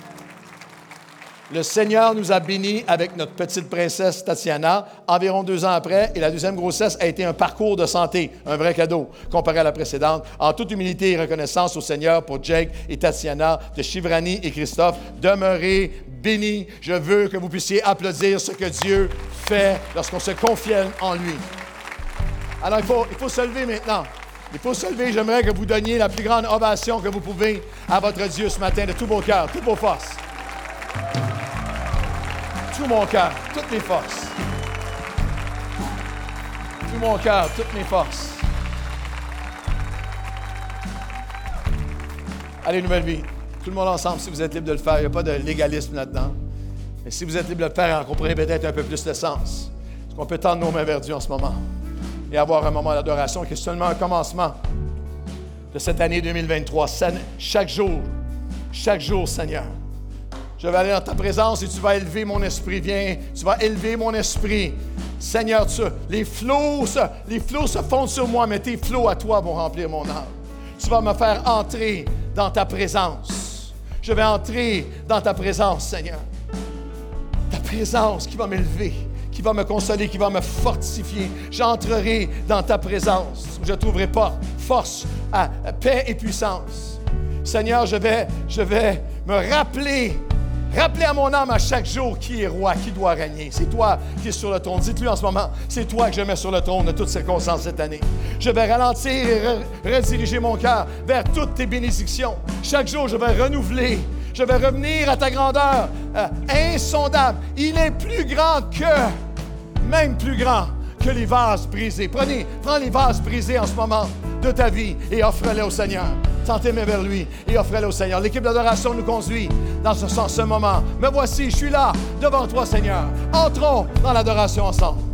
Le Seigneur nous a bénis avec notre petite princesse Tatiana environ deux ans après, et la deuxième grossesse a été un parcours de santé, un vrai cadeau comparé à la précédente. En toute humilité et reconnaissance au Seigneur pour Jake et Tatiana, de Chivrani et Christophe, demeurez bénis. Je veux que vous puissiez applaudir ce que Dieu fait lorsqu'on se confie en lui. Alors, il faut, il faut se lever maintenant. Il faut se lever. J'aimerais que vous donniez la plus grande ovation que vous pouvez à votre Dieu ce matin de tous vos cœurs, toutes vos forces. Tout mon cœur, toutes mes forces. Tout mon cœur, toutes mes forces. Allez, nouvelle vie. Tout le monde ensemble, si vous êtes libre de le faire, il n'y a pas de légalisme là-dedans. Mais si vous êtes libre de le faire, en comprenez peut-être un peu plus le sens. Est-ce qu'on peut tendre nos mains vers Dieu en ce moment et avoir un moment d'adoration qui est seulement un commencement de cette année deux mille vingt-trois. Chaque jour, chaque jour, Seigneur, je vais aller dans ta présence et tu vas élever mon esprit. Viens, tu vas élever mon esprit. Seigneur, tu, les flots, se, les flots se fondent sur moi, mais tes flots à toi vont remplir mon âme. Tu vas me faire entrer dans ta présence. Je vais entrer dans ta présence, Seigneur. Ta présence qui va m'élever, qui va me consoler, qui va me fortifier. J'entrerai dans ta présence où je trouverai pas force, à, à paix et puissance. Seigneur, je vais, je vais me rappeler Rappelez à mon âme à chaque jour qui est roi, qui doit régner. C'est toi qui es sur le trône. Dites-lui en ce moment, c'est toi que je mets sur le trône de toutes circonstances cette année. Je vais ralentir et re- rediriger mon cœur vers toutes tes bénédictions. Chaque jour, je vais renouveler. Je vais revenir à ta grandeur euh, insondable. Il est plus grand que, même plus grand que les vases brisés. Prenez, prends les vases brisés en ce moment de ta vie et offre-les au Seigneur. Tends-les vers lui et offre-les au Seigneur. L'équipe d'adoration nous conduit dans ce, ce moment. Me voici, je suis là devant toi, Seigneur. Entrons dans l'adoration ensemble.